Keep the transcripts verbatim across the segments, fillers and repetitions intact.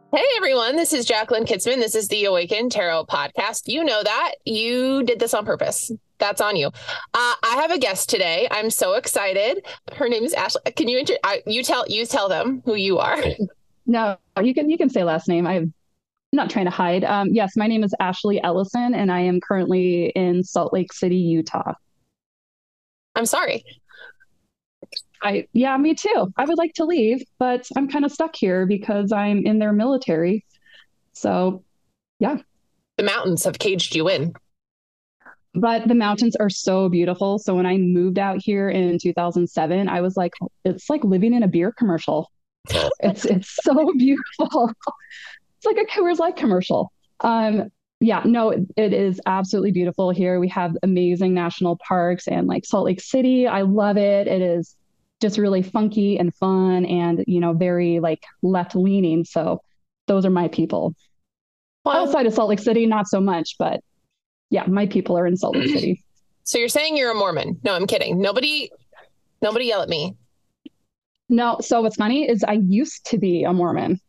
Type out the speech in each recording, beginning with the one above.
Hey everyone, this is Jacqueline Kitzman. This is the Awaken Tarot podcast. You know that. You did this on purpose. That's on you. Uh, I have a guest today. I'm so excited. Her name is Ashley. Can you inter- I, you tell you tell them who you are? No, you can you can say last name. I'm not trying to hide. Um, yes, my name is Ashley Ellison, and I am currently in Salt Lake City, Utah. I'm sorry. I yeah, me too. I would like to leave, but I'm kind of stuck here because I'm in their military. So yeah, The mountains have caged you in. but the mountains are so beautiful. So when I moved out here in two thousand seven, I was like, it's like living in a beer commercial. It's it's so beautiful. It's like a Coors Light commercial. Um, yeah, no, it, it is absolutely beautiful here. We have amazing national parks and like Salt Lake City. I love it. It is just really funky and fun and, you know, very like left leaning. So those are my people. Well, Outside of Salt Lake City, not so much, but yeah, my people are in Salt Lake City. so you're saying you're a Mormon? No, I'm kidding. Nobody, nobody yell at me. No, so what's funny is I used to be a Mormon.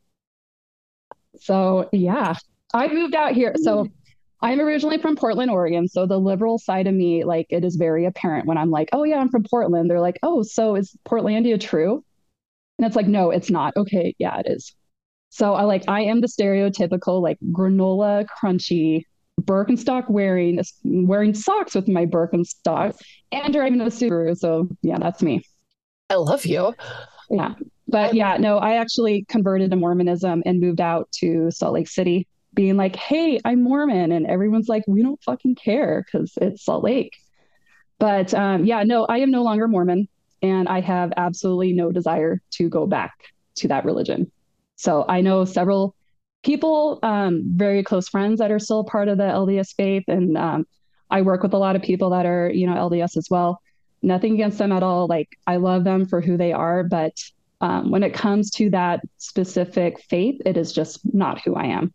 So yeah, I moved out here. So I'm originally from Portland, Oregon. So the liberal side of me, like it is very apparent when I'm like, oh yeah, I'm from Portland. They're like, oh, so is Portlandia true? And it's like, no, it's not. Okay, yeah, it is. So I like I am the stereotypical like granola crunchy Birkenstock wearing wearing socks with my Birkenstocks and driving a Subaru. So yeah, that's me. I love you. Yeah. I But love yeah, no, I actually converted to Mormonism and moved out to Salt Lake City, being like, hey, I'm Mormon. And everyone's like, we don't fucking care because it's Salt Lake. But um, yeah, no, I am no longer Mormon. And I have absolutely no desire to go back to that religion. So I know several people, um, very close friends that are still part of the L D S faith. And um, I work with a lot of people that are, you know, L D S as well. Nothing against them at all. Like I love them for who they are. But um, when it comes to that specific faith, it is just not who I am.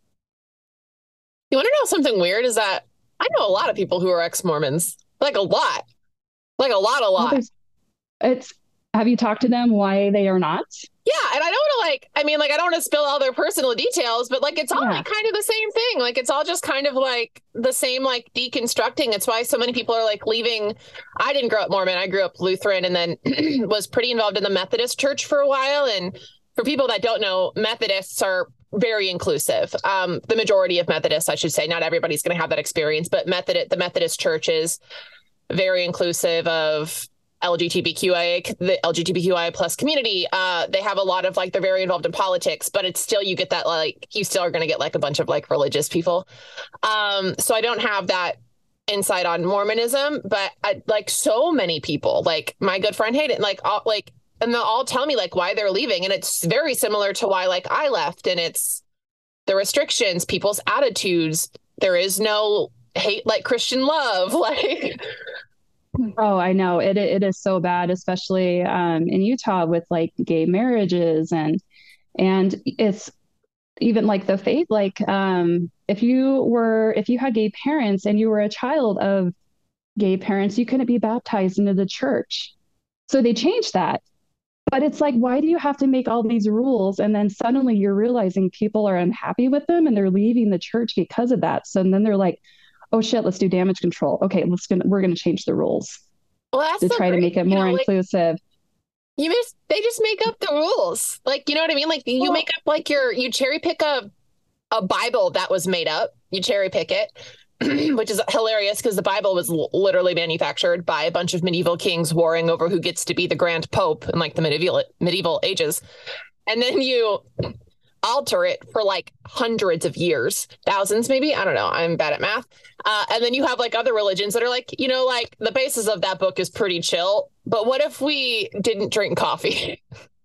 You want to know something weird? Is that I know a lot of people who are ex-Mormons, like a lot, like a lot, a Well, lot. there's, it's, have you talked to them why they are not? Yeah, and I don't want to like, I mean, like, I don't want to spill all their personal details, but like, it's all Yeah. like kind of the same thing. Like, it's all just kind of like the same, like, deconstructing. It's why so many people are like leaving. I didn't grow up Mormon, I grew up Lutheran and then was pretty involved in the Methodist church for a while. And for people that don't know, Methodists are very inclusive. Um, the majority of Methodists, I should say, not everybody's going to have that experience, but Methodist, the Methodist church is very inclusive of L G B T Q I A, the L G B T Q I A plus community. Uh, they have a lot of like, they're very involved in politics, but it's still, you get that, like, you still are going to get like a bunch of like religious people. Um, so I don't have that insight on Mormonism, but I, like so many people, like my good friend Hayden, like, all, like, and they'll all tell me like why they're leaving. And it's very similar to why like I left, and it's the restrictions, people's attitudes. There is no hate like Christian love. Like, Oh, I know it. It is so bad, especially um, in Utah with like gay marriages and and it's even like the faith. Like um, if you were if you had gay parents and you were a child of gay parents, you couldn't be baptized into the church. So they changed that. But it's like, why do you have to make all these rules? And then suddenly you're realizing people are unhappy with them and they're leaving the church because of that. So then they're like, oh shit, let's do damage control. Okay, let's gonna we're gonna change the rules well, that's to so try to great. make it You more know, like inclusive. you just they just make up the rules. Like, you know what I mean? Like you Well, make up like your you cherry pick a a Bible that was made up. You cherry pick it, which is hilarious because the Bible was l- literally manufactured by a bunch of medieval kings warring over who gets to be the grand pope in like the medieval medieval ages. And then you alter it for like hundreds of years, thousands maybe. I don't know. I'm bad at math. Uh, and then you have like other religions that are like, you know, like the basis of that book is pretty chill. But what if we didn't drink coffee?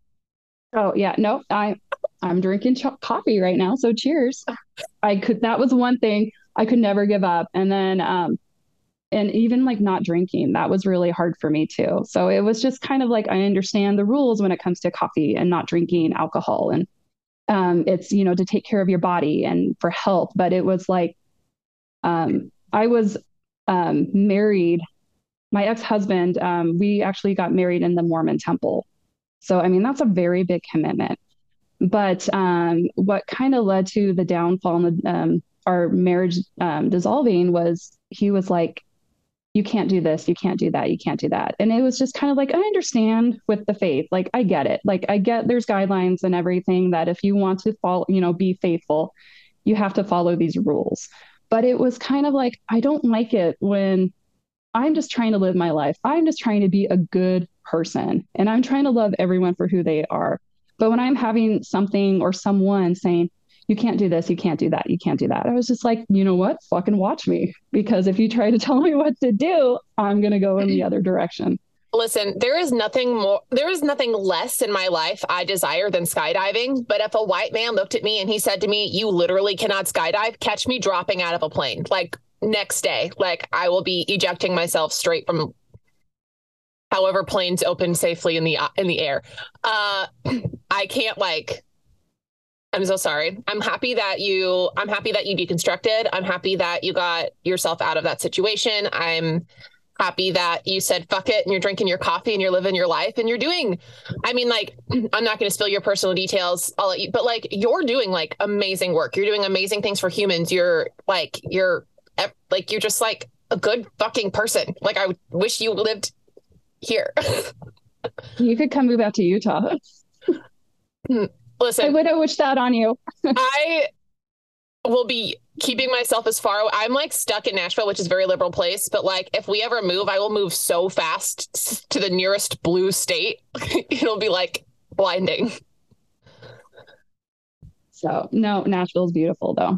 oh yeah, no, I I'm drinking ch- coffee right now, so cheers. I could that was one thing I could never give up. And then um and even like not drinking, that was really hard for me too. So it was just kind of like I understand the rules when it comes to coffee and not drinking alcohol and um it's you know to take care of your body and for health, but it was like um I was um married my ex-husband um we actually got married in the Mormon temple. So I mean that's a very big commitment. But um, what kind of led to the downfall and the, um, our marriage um, dissolving was he was like, you can't do this, you can't do that, you can't do that. And it was just kind of like, I understand with the faith. Like, I get it. Like, I get there's guidelines and everything that if you want to follow, you know, be faithful, you have to follow these rules. But it was kind of like, I don't like it when I'm just trying to live my life. I'm just trying to be a good person and I'm trying to love everyone for who they are. But when I'm having something or someone saying, you can't do this, you can't do that, you can't do that, I was just like, you know what? Fucking watch me. Because if you try to tell me what to do, I'm going to go in the other direction. Listen, there is nothing more, there is nothing less in my life I desire than skydiving. But if a white man looked at me and he said to me, you literally cannot skydive, catch me dropping out of a plane. Like, next day, like I will be ejecting myself straight from however planes open safely in the in the air. Uh, I can't like. I'm so sorry. I'm happy that you. I'm happy that you deconstructed. I'm happy that you got yourself out of that situation. I'm happy that you said fuck it and you're drinking your coffee and you're living your life and you're doing. I mean, like, I'm not going to spill your personal details. I'll let you. But like, you're doing like amazing work. You're doing amazing things for humans. You're like, you're. Like, you're just like a good fucking person. Like, I wish you lived here. You could come move out to Utah. Listen, I would have wished that on you. I will be keeping myself as far away. I'm like stuck in Nashville, which is a very liberal place. But like, if we ever move, I will move so fast to the nearest blue state. It'll be like blinding. So no, Nashville's beautiful though.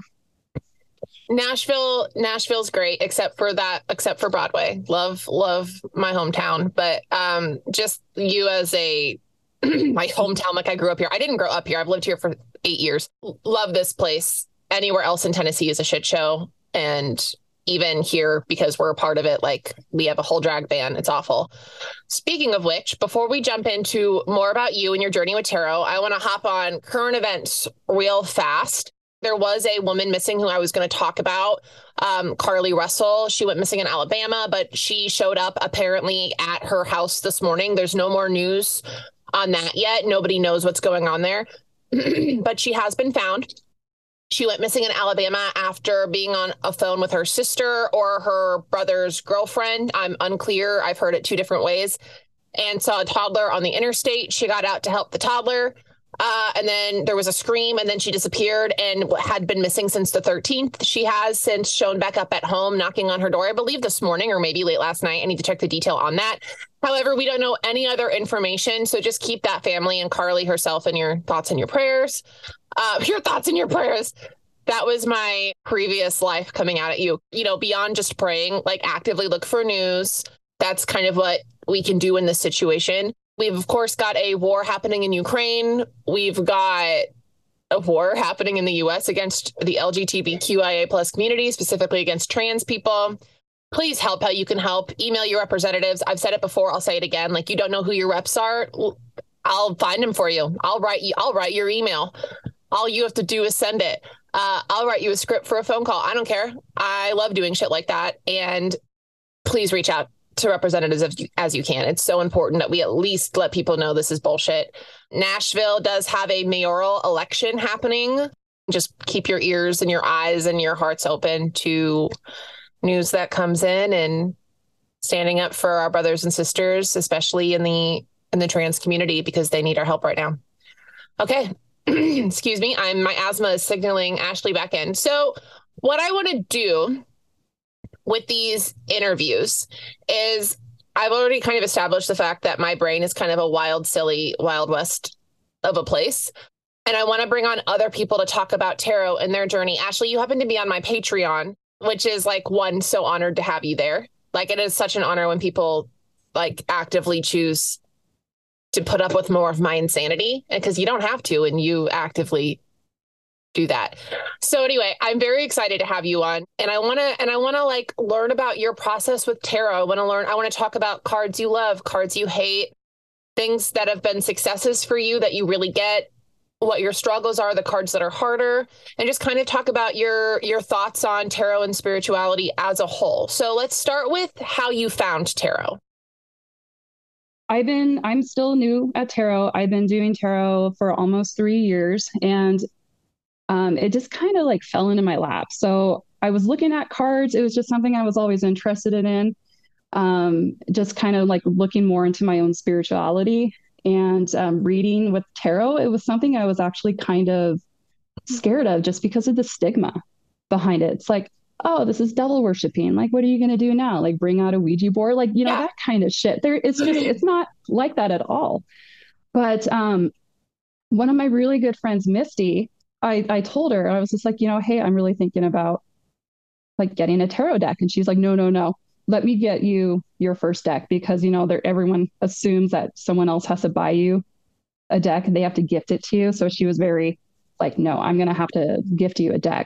Nashville, Nashville's great, except for that, except for Broadway. Love, love my hometown. But um, just you as a, my hometown, like I grew up here. I didn't grow up here. I've lived here for eight years. Love this place. Anywhere else in Tennessee is a shit show. And even here, because we're a part of it, like we have a whole drag ban. It's awful. Speaking of which, before we jump into more about you and your journey with tarot, I want to hop on current events real fast. There was a woman missing who I was going to talk about, um, Carly Russell. She went missing in Alabama, but she showed up apparently at her house this morning. There's no more news on that yet. Nobody knows what's going on there, but she has been found. She went missing in Alabama after being on a phone with her sister or her brother's girlfriend. I'm unclear. I've heard it two different ways. And saw a toddler on the interstate. She got out to help the toddler. Uh, and then there was a scream and then she disappeared and had been missing since the thirteenth. She has since shown back up at home, knocking on her door, I believe this morning or maybe late last night. I need to check the detail on that. However, we don't know any other information. So just keep that family and Carly herself in your thoughts and your prayers. Uh, your thoughts and your prayers. That was my previous life coming out at you. You know, beyond just praying, like actively look for news. That's kind of what we can do in this situation. We've, of course, got a war happening in Ukraine. We've got a war happening in the U S against the L G B T Q I A plus community, specifically against trans people. Please help how you can help. Email your representatives. I've said it before. I'll say it again. Like, you don't know who your reps are. I'll find them for you. I'll write you. I'll write your email. All you have to do is send it. Uh, I'll write you a script for a phone call. I don't care. I love doing shit like that. And please reach out to representatives as you, as you can. It's so important that we at least let people know this is bullshit. Nashville does have a mayoral election happening. Just keep your ears and your eyes and your hearts open to news that comes in and standing up for our brothers and sisters, especially in the in the trans community, because they need our help right now. Okay. Excuse me. I'm my asthma is signaling Ashley back in. So what I want to do with these interviews is I've already kind of established the fact that my brain is kind of a wild, silly, Wild West of a place. And I want to bring on other people to talk about tarot and their journey. Ashley, you happen to be on my Patreon, which is like, one, so honored to have you there. Like, it is such an honor when people like actively choose to put up with more of my insanity, because you don't have to, and you actively do that. So anyway, I'm very excited to have you on, and I want to, and I want to like learn about your process with tarot. I want to learn, I want to talk about cards you love, cards you hate, things that have been successes for you that you really get, what your struggles are, the cards that are harder, and just kind of talk about your, your thoughts on tarot and spirituality as a whole. So let's start with how you found tarot. I've been, I'm still new at tarot. I've been doing tarot for almost three years and um, it just kind of like fell into my lap. So I was looking at cards. It was just something I was always interested in. Um, just kind of like looking more into my own spirituality and um, reading with tarot. It was something I was actually kind of scared of just because of the stigma behind it. It's like, oh, this is devil worshiping. Like, what are you going to do now? Like, bring out a Ouija board? Like, you know, Yeah. that kind of shit. There, it's just, it's not like that at all. But um, one of my really good friends, Misty, I, I told her, I was just like, you know, hey, I'm really thinking about like getting a tarot deck. And she's like, no, no, no. Let me get you your first deck because, you know, there everyone assumes that someone else has to buy you a deck and they have to gift it to you. So she was very like, no, I'm going to have to gift you a deck.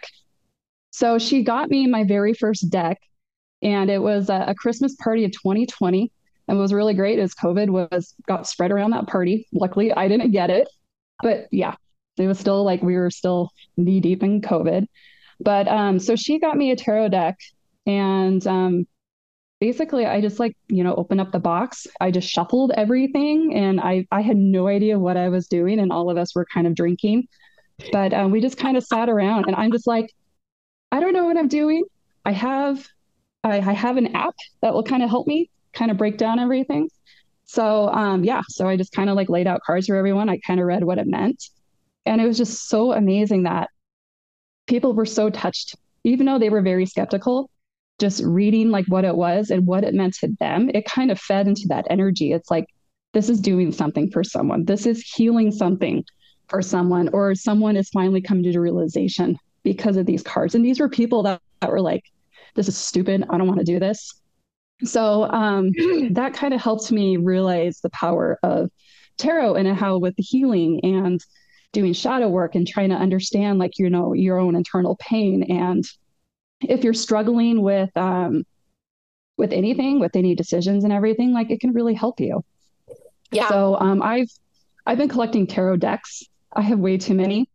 So she got me my very first deck, and it was a, a Christmas party of twenty twenty. And what was really great is COVID was got spread around that party. Luckily, I didn't get it, but yeah, it was still like we were still knee deep in COVID. But um, so she got me a tarot deck, and um, basically, I just like you know opened up the box. I just shuffled everything, and I I had no idea what I was doing, and all of us were kind of drinking, but um, we just kind of sat around, and I'm just like, I don't know what I'm doing. I have I, I have an app that will kind of help me kind of break down everything. So um, yeah, so I just kind of like laid out cards for everyone. I kind of read what it meant. And it was just so amazing that people were so touched, even though they were very skeptical, just reading like what it was and what it meant to them. It kind of fed into that energy. It's like, this is doing something for someone. This is healing something for someone, or someone is finally coming to the realization because of these cards. And these were people that, that were like, this is stupid. I don't want to do this. So um, that kind of helped me realize the power of tarot and how with the healing and doing shadow work and trying to understand like, you know, your own internal pain. And if you're struggling with, um, with anything, with any decisions and everything, like it can really help you. Yeah. So um, I've, I've been collecting tarot decks. I have way too many,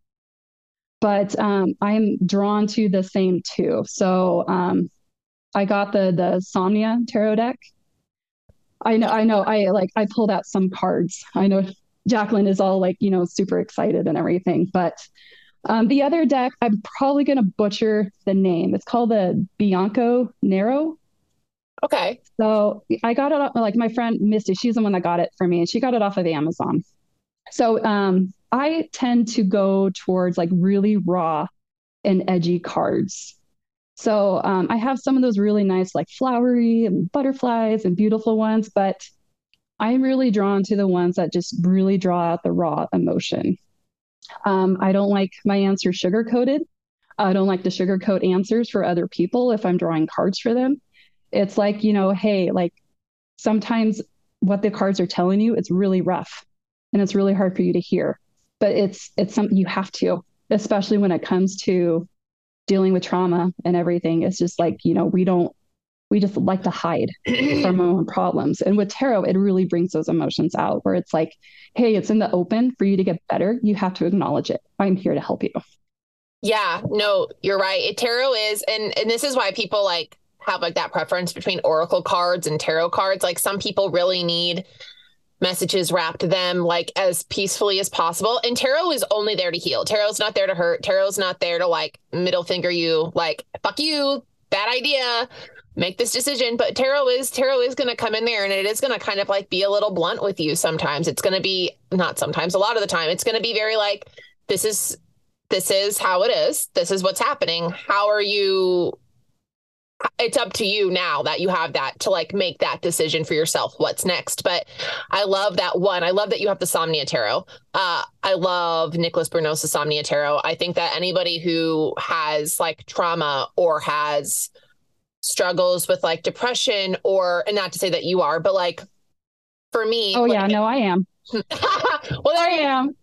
but um, I'm drawn to the same too. So um, I got the the Somnia tarot deck. I know, I know, I like I pulled out some cards. I know Jacqueline is all like, you know, super excited and everything. But um, the other deck, I'm probably gonna butcher the name. It's called the Bianco Nero. Okay. So I got it off, like my friend Misty, she's the one that got it for me, and she got it off of Amazon. So um, I tend to go towards like really raw and edgy cards. So um, I have some of those really nice, like flowery and butterflies and beautiful ones, but I'm really drawn to the ones that just really draw out the raw emotion. Um, I don't like my answers sugar coated. I don't like to sugarcoat answers for other people if I'm drawing cards for them. It's like, you know, hey, like sometimes what the cards are telling you, it's really rough and it's really hard for you to hear, but it's it's something you have to, especially when it comes to dealing with trauma and everything. It's just like, you know, we don't, we just like to hide from our own problems. And with tarot, it really brings those emotions out where it's like, hey, it's in the open for you to get better. You have to acknowledge it. I'm here to help you. Yeah, no, you're right. It, tarot is, and and this is why people like have like that preference between oracle cards and tarot cards. Like some people really need messages wrapped to them like as peacefully as possible. And tarot is only there to heal. Tarot's not there to hurt. Tarot's not there to like middle finger you, like, fuck you, bad idea, make this decision. But tarot is, tarot is going to come in there and it is going to kind of like be a little blunt with you. Sometimes it's going to be, not sometimes, a lot of the time, it's going to be very like, this is, this is how it is. This is what's happening. How are you, it's up to you now that you have that to like make that decision for yourself. What's next? But I love that one. I love that you have the Somnia Tarot. Uh, I love Nicholas Brunos' Somnia Tarot. I think that anybody who has like trauma or has struggles with like depression or, and not to say that you are, but like for me. Oh like, yeah, no, I am. well, there I am.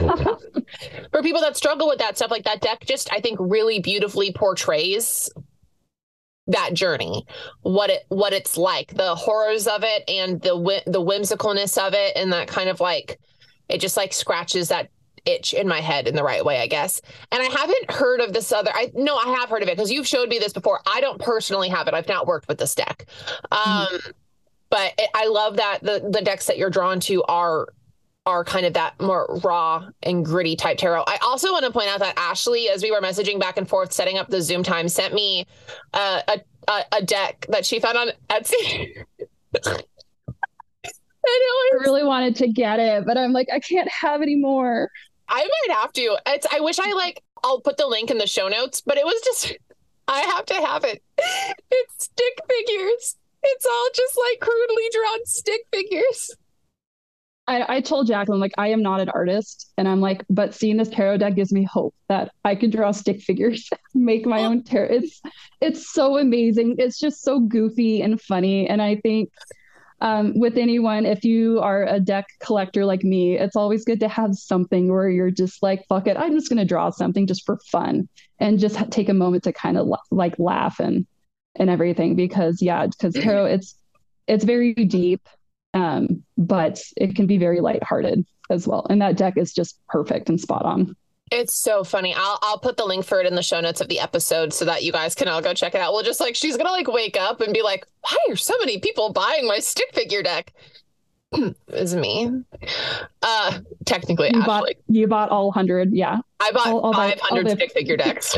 For people that struggle with that stuff, like that deck just, I think really beautifully portrays that journey, what it what it's like, the horrors of it and the the whimsicalness of it, and that kind of like it just like scratches that itch in my head in the right way, I guess. And I haven't heard of this other. I no, I have heard of it because you've showed me this before. I don't personally have it. I've not worked with this deck. Um, mm-hmm. but it, I love that the the decks that you're drawn to are are kind of that more raw and gritty type tarot. I also want to point out that Ashley, as we were messaging back and forth, setting up the Zoom time, sent me uh, a, a a deck that she found on Etsy. I really wanted to get it, but I'm like, I can't have any more. I might have to. It's, I wish I like, I'll put the link in the show notes, but it was just, I have to have it. It's stick figures. It's all just like crudely drawn stick figures. I, I told Jacqueline, like, I am not an artist. And I'm like, but seeing this tarot deck gives me hope that I can draw stick figures, make my own tarot. It's, it's so amazing. It's just so goofy and funny. And I think um, with anyone, if you are a deck collector like me, it's always good to have something where you're just like, fuck it, I'm just going to draw something just for fun and just take a moment to kind of like laugh and, and everything. Because yeah, because tarot, it's, it's very deep. Um, but it can be very lighthearted as well. And that deck is just perfect and spot on. It's so funny. I'll I'll put the link for it in the show notes of the episode so that you guys can all go check it out. We'll just like, she's going to like wake up and be like, why are so many people buying my stick figure deck? Is me. Uh, technically, you Ashley. bought, you bought all one hundred. Yeah. I bought all, all five hundred all the... stick figure decks.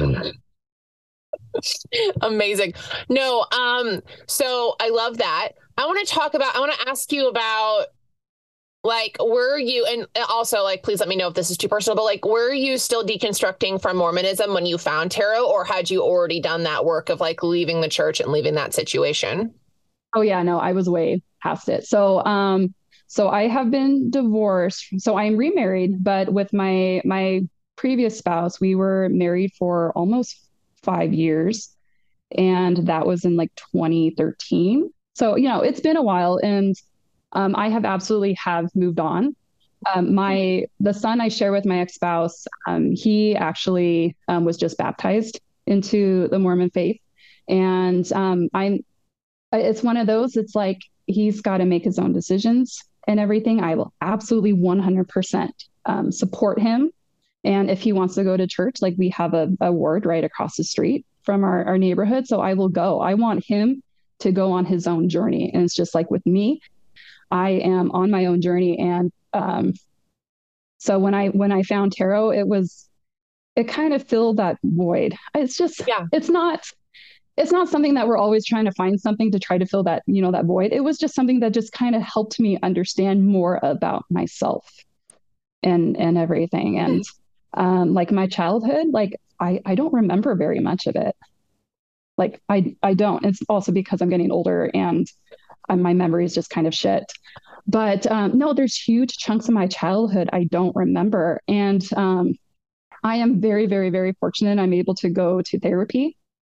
Amazing. No, um, so I love that. I want to talk about, I want to ask you about, like, were you, and also, like, please let me know if this is too personal, but like, were you still deconstructing from Mormonism when you found tarot, or had you already done that work of like leaving the church and leaving that situation? Oh yeah, no, I was way past it. So, um, so I have been divorced. So I'm remarried, but with my, my previous spouse, we were married for almost five years. And that was in like twenty thirteen. So, you know, it's been a while, and um, I have absolutely have moved on. Um, my, the son I share with my ex-spouse, um, he actually um, was just baptized into the Mormon faith. And um, I'm, it's one of those, it's like, he's got to make his own decisions and everything. I will absolutely one hundred percent um, support him. And if he wants to go to church, like we have a, a ward right across the street from our, our neighborhood. So I will go. I want him to go on his own journey. And it's just like with me, I am on my own journey. And um, so when I, when I found tarot, it was, it kind of filled that void. It's just, yeah, it's not, it's not something that we're always trying to find something to try to fill that, you know, that void. It was just something that just kind of helped me understand more about myself and, and everything. And um, like my childhood, like I, I don't remember very much of it. Like I, I don't. It's also because I'm getting older and um, my memory is just kind of shit. But um, no, there's huge chunks of my childhood I don't remember. And um, I am very, very, very fortunate. I'm able to go to therapy.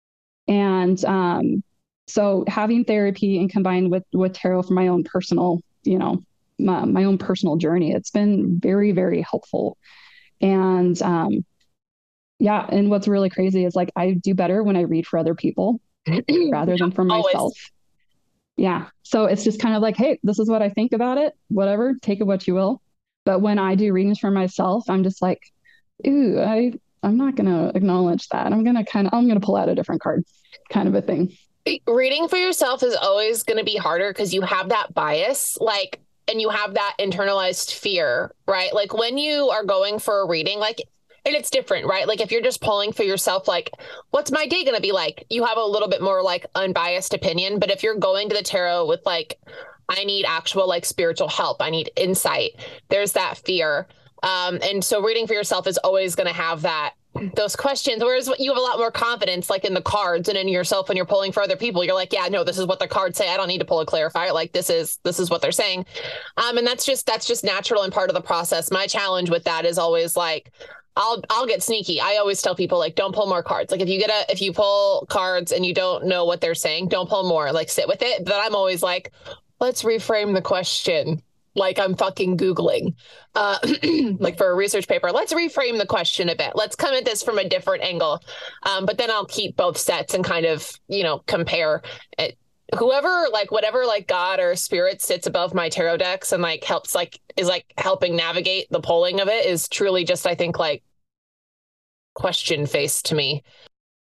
And um, so having therapy and combined with, with tarot for my own personal, you know, my, my own personal journey, it's been very, very helpful. And um, yeah. And what's really crazy is like, I do better when I read for other people rather than for myself. Always. Yeah. So it's just kind of like, hey, this is what I think about it. Whatever, take it what you will. But when I do readings for myself, I'm just like, ooh, I, I'm not going to acknowledge that. I'm going to kind of, I'm going to pull out a different card kind of a thing. Reading for yourself is always going to be harder because you have that bias, like, and you have that internalized fear, right? Like when you are going for a reading, like, and it's different, right? Like if you're just pulling for yourself, like, what's my day going to be like? You have a little bit more like unbiased opinion. But if you're going to the tarot with like, I need actual like spiritual help, I need insight, there's that fear. Um, and so reading for yourself is always going to have that, those questions, whereas you have a lot more confidence, like in the cards and in yourself when you're pulling for other people, you're like, yeah, no, this is what the cards say. I don't need to pull a clarifier. Like this is, this is what they're saying. Um, and that's just, that's just natural and part of the process. My challenge with that is always like, I'll, I'll get sneaky. I always tell people like, don't pull more cards. Like if you get a, if you pull cards and you don't know what they're saying, don't pull more, like sit with it. But I'm always like, let's reframe the question. Like I'm fucking Googling, uh, like for a research paper, let's reframe the question a bit. Let's come at this from a different angle. Um, but then I'll keep both sets and kind of, you know, compare it. Whoever, like whatever, like God or spirit sits above my tarot decks and like helps, like is like helping navigate the polling of it is truly just, I think, like question face to me.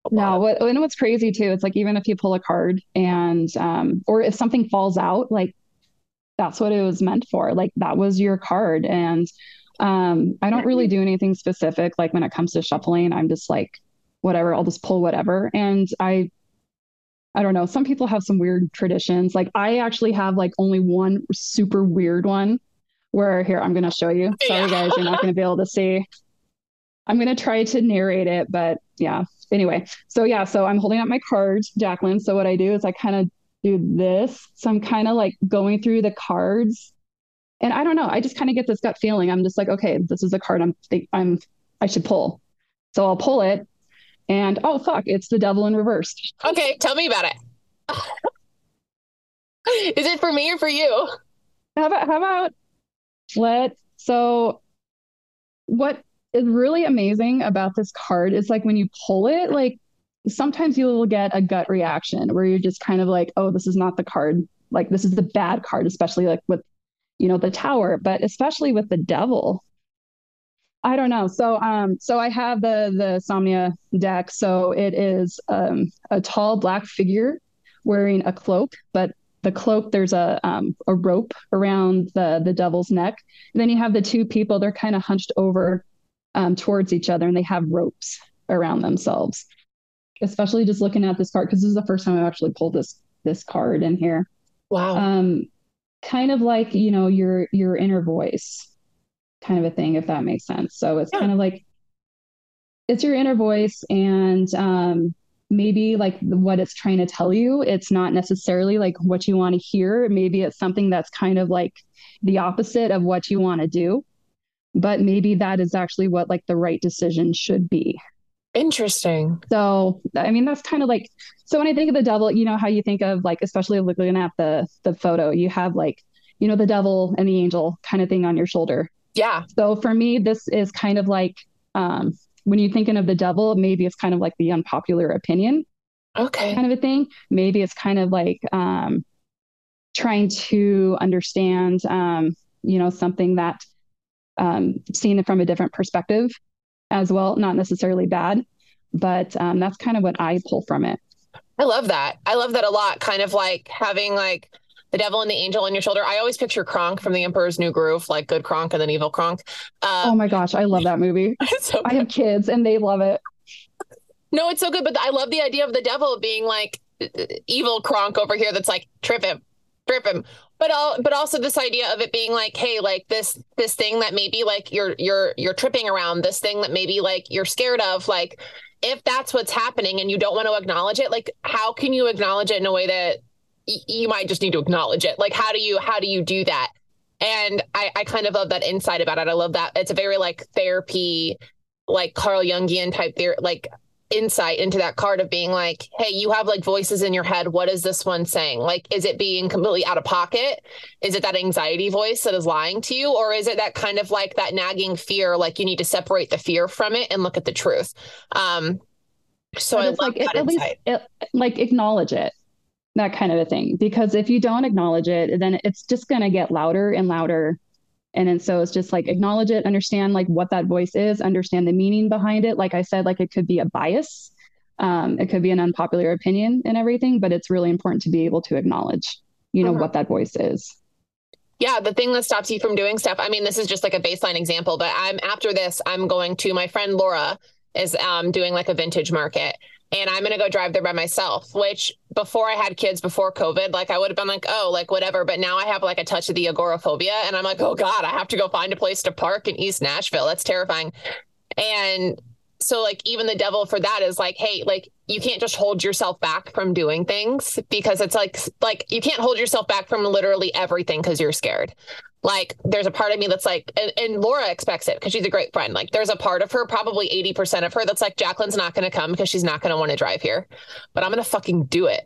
a lot No, of. what and what's crazy too, it's like even if you pull a card and um or if something falls out, like that's what it was meant for. Like that was your card. And um I don't really do anything specific. Like when it comes to shuffling, I'm just like, whatever, I'll just pull whatever. And I I don't know, some people have some weird traditions. Like I actually have like only one super weird one where here, I'm gonna show you. Yeah. Sorry guys, you're not gonna be able to see. I'm gonna try to narrate it, but yeah. Anyway, so yeah, so I'm holding up my cards, Jacqueline. So what I do is I kind of do this. So I'm kind of like going through the cards, and I don't know. I just kind of get this gut feeling. I'm just like, okay, this is a card I'm I'm I should pull. So I'll pull it, and oh fuck, it's the devil in reverse. Okay, tell me about it. Is it for me or for you? How about how about let so what is really amazing about this card is like when you pull it, like sometimes you will get a gut reaction where you're just kind of like, oh, this is not the card. Like this is the bad card, especially like with, you know, the tower, but especially with the devil. I don't know. So um so I have the the Somnia deck. So it is um a tall black figure wearing a cloak, but the cloak there's a um a rope around the the devil's neck. And then you have the two people, they're kind of hunched over um towards each other and they have ropes around themselves. Especially just looking at this card because this is the first time I've actually pulled this this card in here. Wow. Um kind of like, you know, your your inner voice kind of a thing, if that makes sense. So it's Yeah. kind of like it's your inner voice and um, maybe like what it's trying to tell you. It's not necessarily like what you want to hear. Maybe it's something that's kind of like the opposite of what you want to do. But maybe that is actually what like the right decision should be. Interesting. So, I mean, that's kind of like, so when I think of the devil, you know, how you think of like, especially looking at the, the photo, you have like, you know, the devil and the angel kind of thing on your shoulder. Yeah. So for me, this is kind of like um, when you're thinking of the devil, maybe it's kind of like the unpopular opinion Okay. kind of a thing. Maybe it's kind of like um, trying to understand, um, you know, something that um, seen it from a different perspective as well, not necessarily bad, but um, that's kind of what I pull from it. I love that. I love that a lot. Kind of like having like the devil and the angel on your shoulder. I always picture Kronk from The Emperor's New Groove, like good Kronk and then evil Kronk. Uh, Oh my gosh, I love that movie. it's so I good. have kids and they love it. No, it's so good. But I love the idea of the devil being like evil Kronk over here that's like, trip him, trip him. But all, but also this idea of it being like, hey, like this this thing that maybe like you're you're you're tripping around, this thing that maybe like you're scared of, like if that's what's happening and you don't want to acknowledge it, like how can you acknowledge it in a way that y- you might just need to acknowledge it? Like how do you how do you do that? And I, I kind of love that insight about it. I love that it's a very like therapy, like Carl Jungian type there, like insight into that card of being like, hey, you have like voices in your head. What is this one saying? Like, is it being completely out of pocket? Is it that anxiety voice that is lying to you? Or is it that kind of like that nagging fear? Like you need to separate the fear from it and look at the truth. Um, so But I it's love like, that at least insight. it, like acknowledge it, that kind of a thing. Because if you don't acknowledge it, then it's just going to get louder and louder. And then so it's just like acknowledge it, understand like what that voice is, understand the meaning behind it. Like I said, like it could be a bias, um, it could be an unpopular opinion and everything, but it's really important to be able to acknowledge, you know, Mhm. what that voice is. Yeah, the thing that stops you from doing stuff. I mean, this is just like a baseline example, but I'm after this, I'm going to my friend Laura is um, doing like a vintage market. And I'm going to go drive there by myself, which before I had kids, before COVID, like I would have been like, oh, like whatever. But now I have like a touch of the agoraphobia. And I'm like, oh God, I have to go find a place to park in East Nashville. That's terrifying. And so like even the devil for that is like, hey, like you can't just hold yourself back from doing things because it's like like you can't hold yourself back from literally everything because you're scared. Like there's a part of me that's like, and, and Laura expects it because she's a great friend. Like there's a part of her, probably eighty percent of her, that's like, Jacqueline's not going to come because she's not going to want to drive here, but I'm going to fucking do it.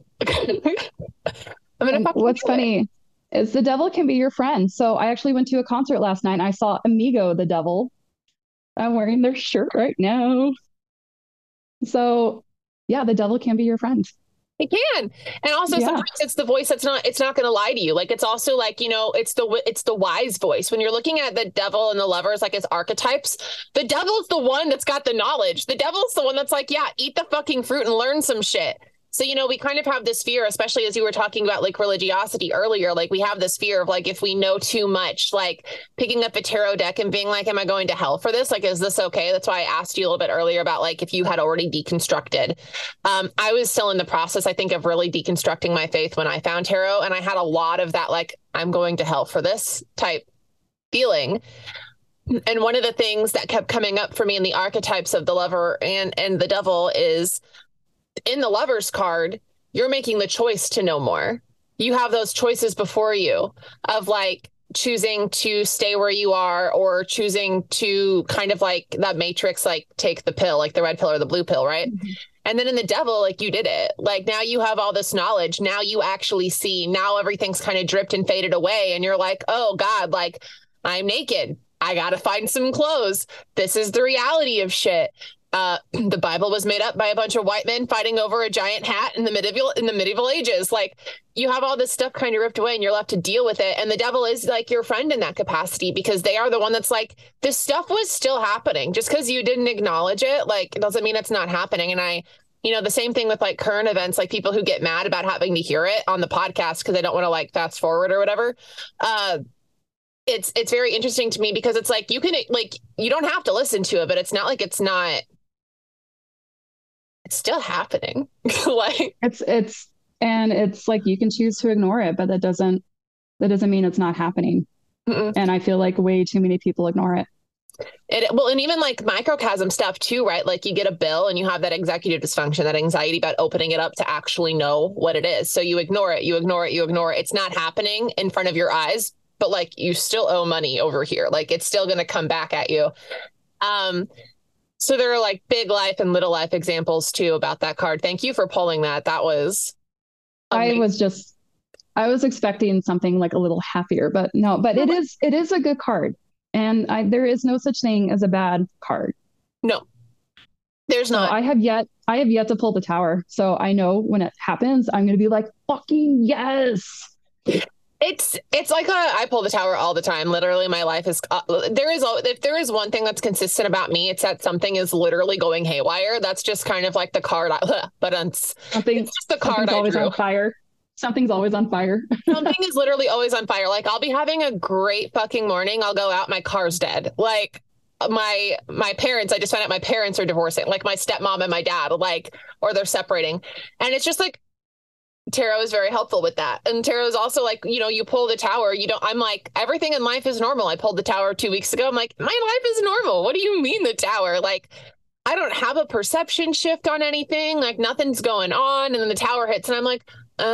I'm going to And fucking what's do it. funny is the devil can be your friend. So I actually went to a concert last night and I saw Amigo the Devil. I'm wearing their shirt right now. So yeah, the devil can be your friend. It can. And also Yeah. sometimes it's the voice that's not, it's not going to lie to you. Like, it's also like, you know, it's the, it's the wise voice. When you're looking at the devil and the lovers, like as archetypes, the devil's the one that's got the knowledge. The devil's the one that's like, yeah, eat the fucking fruit and learn some shit. So, you know, we kind of have this fear, especially as you were talking about like religiosity earlier, like we have this fear of like, if we know too much, like picking up a tarot deck and being like, am I going to hell for this? Like, is this okay? That's why I asked you a little bit earlier about like, if you had already deconstructed. Um, I was still in the process, I think, of really deconstructing my faith when I found tarot. And I had a lot of that, like, I'm going to hell for this type feeling. And one of the things that kept coming up for me in the archetypes of the lover and, and the devil is, in the lover's card, you're making the choice to know more. You have those choices before you of like choosing to stay where you are or choosing to kind of like that matrix, like take the pill, like the red pill or the blue pill, right? Mm-hmm. And then in the devil, like you did it. Like now you have all this knowledge. Now you actually see. Now everything's kind of dripped and faded away. And you're like, oh God, like I'm naked. I got to find some clothes. This is the reality of shit. Uh, the Bible was made up by a bunch of white men fighting over a giant hat in the medieval in the medieval ages. Like you have all this stuff kind of ripped away and you're left to deal with it. And the devil is like your friend in that capacity because they are the one that's like, this stuff was still happening. Just because you didn't acknowledge it, like it doesn't mean it's not happening. And I, you know, the same thing with like current events, like people who get mad about having to hear it on the podcast because they don't want to like fast forward or whatever. Uh, it's it's very interesting to me because it's like you can like you don't have to listen to it, but it's not like it's not. It's still happening. Like it's it's and it's like you can choose to ignore it, but that doesn't that doesn't mean it's not happening. Mm-mm. And I feel like way too many people ignore it. It well, and even like microcosm stuff too, right? Like you get a bill and you have that executive dysfunction, that anxiety about opening it up to actually know what it is. So you ignore it, you ignore it, you ignore it. It's not happening in front of your eyes, but like you still owe money over here. Like it's still going to come back at you. Um, So there are like big life and little life examples too about that card. Thank you for pulling that. That was amazing. I was just I was expecting something like a little happier, but no, but it is it is a good card. And I, there is no such thing as a bad card. No. There's not. So I have yet I have yet to pull the Tower. So I know when it happens, I'm going to be like, fucking yes. It's it's like a, I pull the Tower all the time. Literally, my life is uh, there is if there is one thing that's consistent about me, it's that something is literally going haywire. That's just kind of like the card. I, but it's, something, it's just the card I always drew. On fire. Something's always on fire. Something is literally always on fire. Like I'll be having a great fucking morning. I'll go out, my car's dead. Like my my parents, I just found out my parents are divorcing. Like my stepmom and my dad, like or they're separating, and it's just like. Tarot is very helpful with that. And tarot is also like, you know, you pull the Tower, you don't, I'm like, everything in life is normal. I pulled the Tower two weeks ago. I'm like, my life is normal. What do you mean the Tower? Like, I don't have a perception shift on anything. Like nothing's going on. And then the Tower hits and I'm like,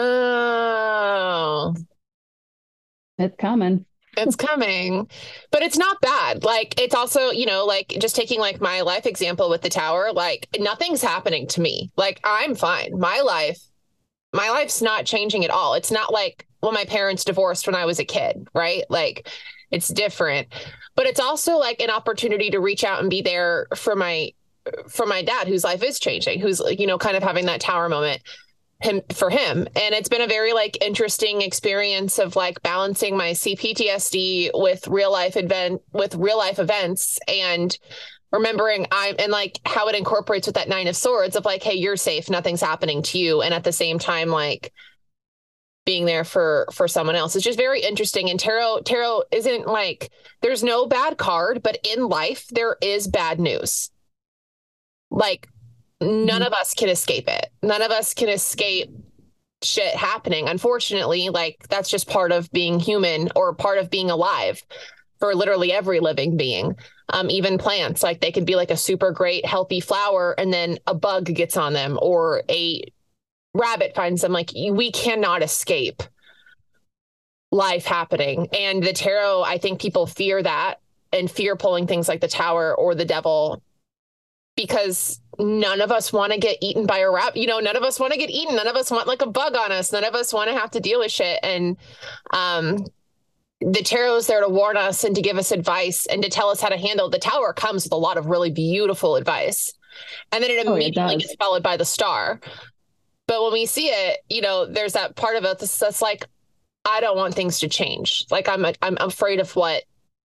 oh. It's coming. It's coming, but it's not bad. Like it's also, you know, like just taking like my life example with the Tower, like nothing's happening to me. Like I'm fine. My life My life's not changing at all. It's not like, well, my parents divorced when I was a kid, right? Like it's different, but it's also like an opportunity to reach out and be there for my, for my dad, whose life is changing, who's, you know, kind of having that Tower moment him for him. And it's been a very like interesting experience of like balancing my C P T S D with real life event, with real life events and remembering I'm and like how it incorporates with that Nine of Swords of like, hey, you're safe. Nothing's happening to you. And at the same time, like being there for, for someone else. It's just very interesting. And tarot, tarot isn't like, there's no bad card, but in life, there is bad news. Like none mm-hmm. of us can escape it. None of us can escape shit happening. Unfortunately, like that's just part of being human or part of being alive. For literally every living being, um, even plants, like they could be like a super great healthy flower and then a bug gets on them or a rabbit finds them. Like we cannot escape life happening. And the tarot, I think people fear that and fear pulling things like the Tower or the Devil because none of us want to get eaten by a rabbit. You know, none of us want to get eaten. None of us want like a bug on us. None of us want to have to deal with shit. And, um, the tarot is there to warn us and to give us advice and to tell us how to handle. The Tower comes with a lot of really beautiful advice. And then it immediately oh, it gets followed by the Star. But when we see it, you know, there's that part of it that's, that's like, I don't want things to change. Like I'm, I'm afraid of what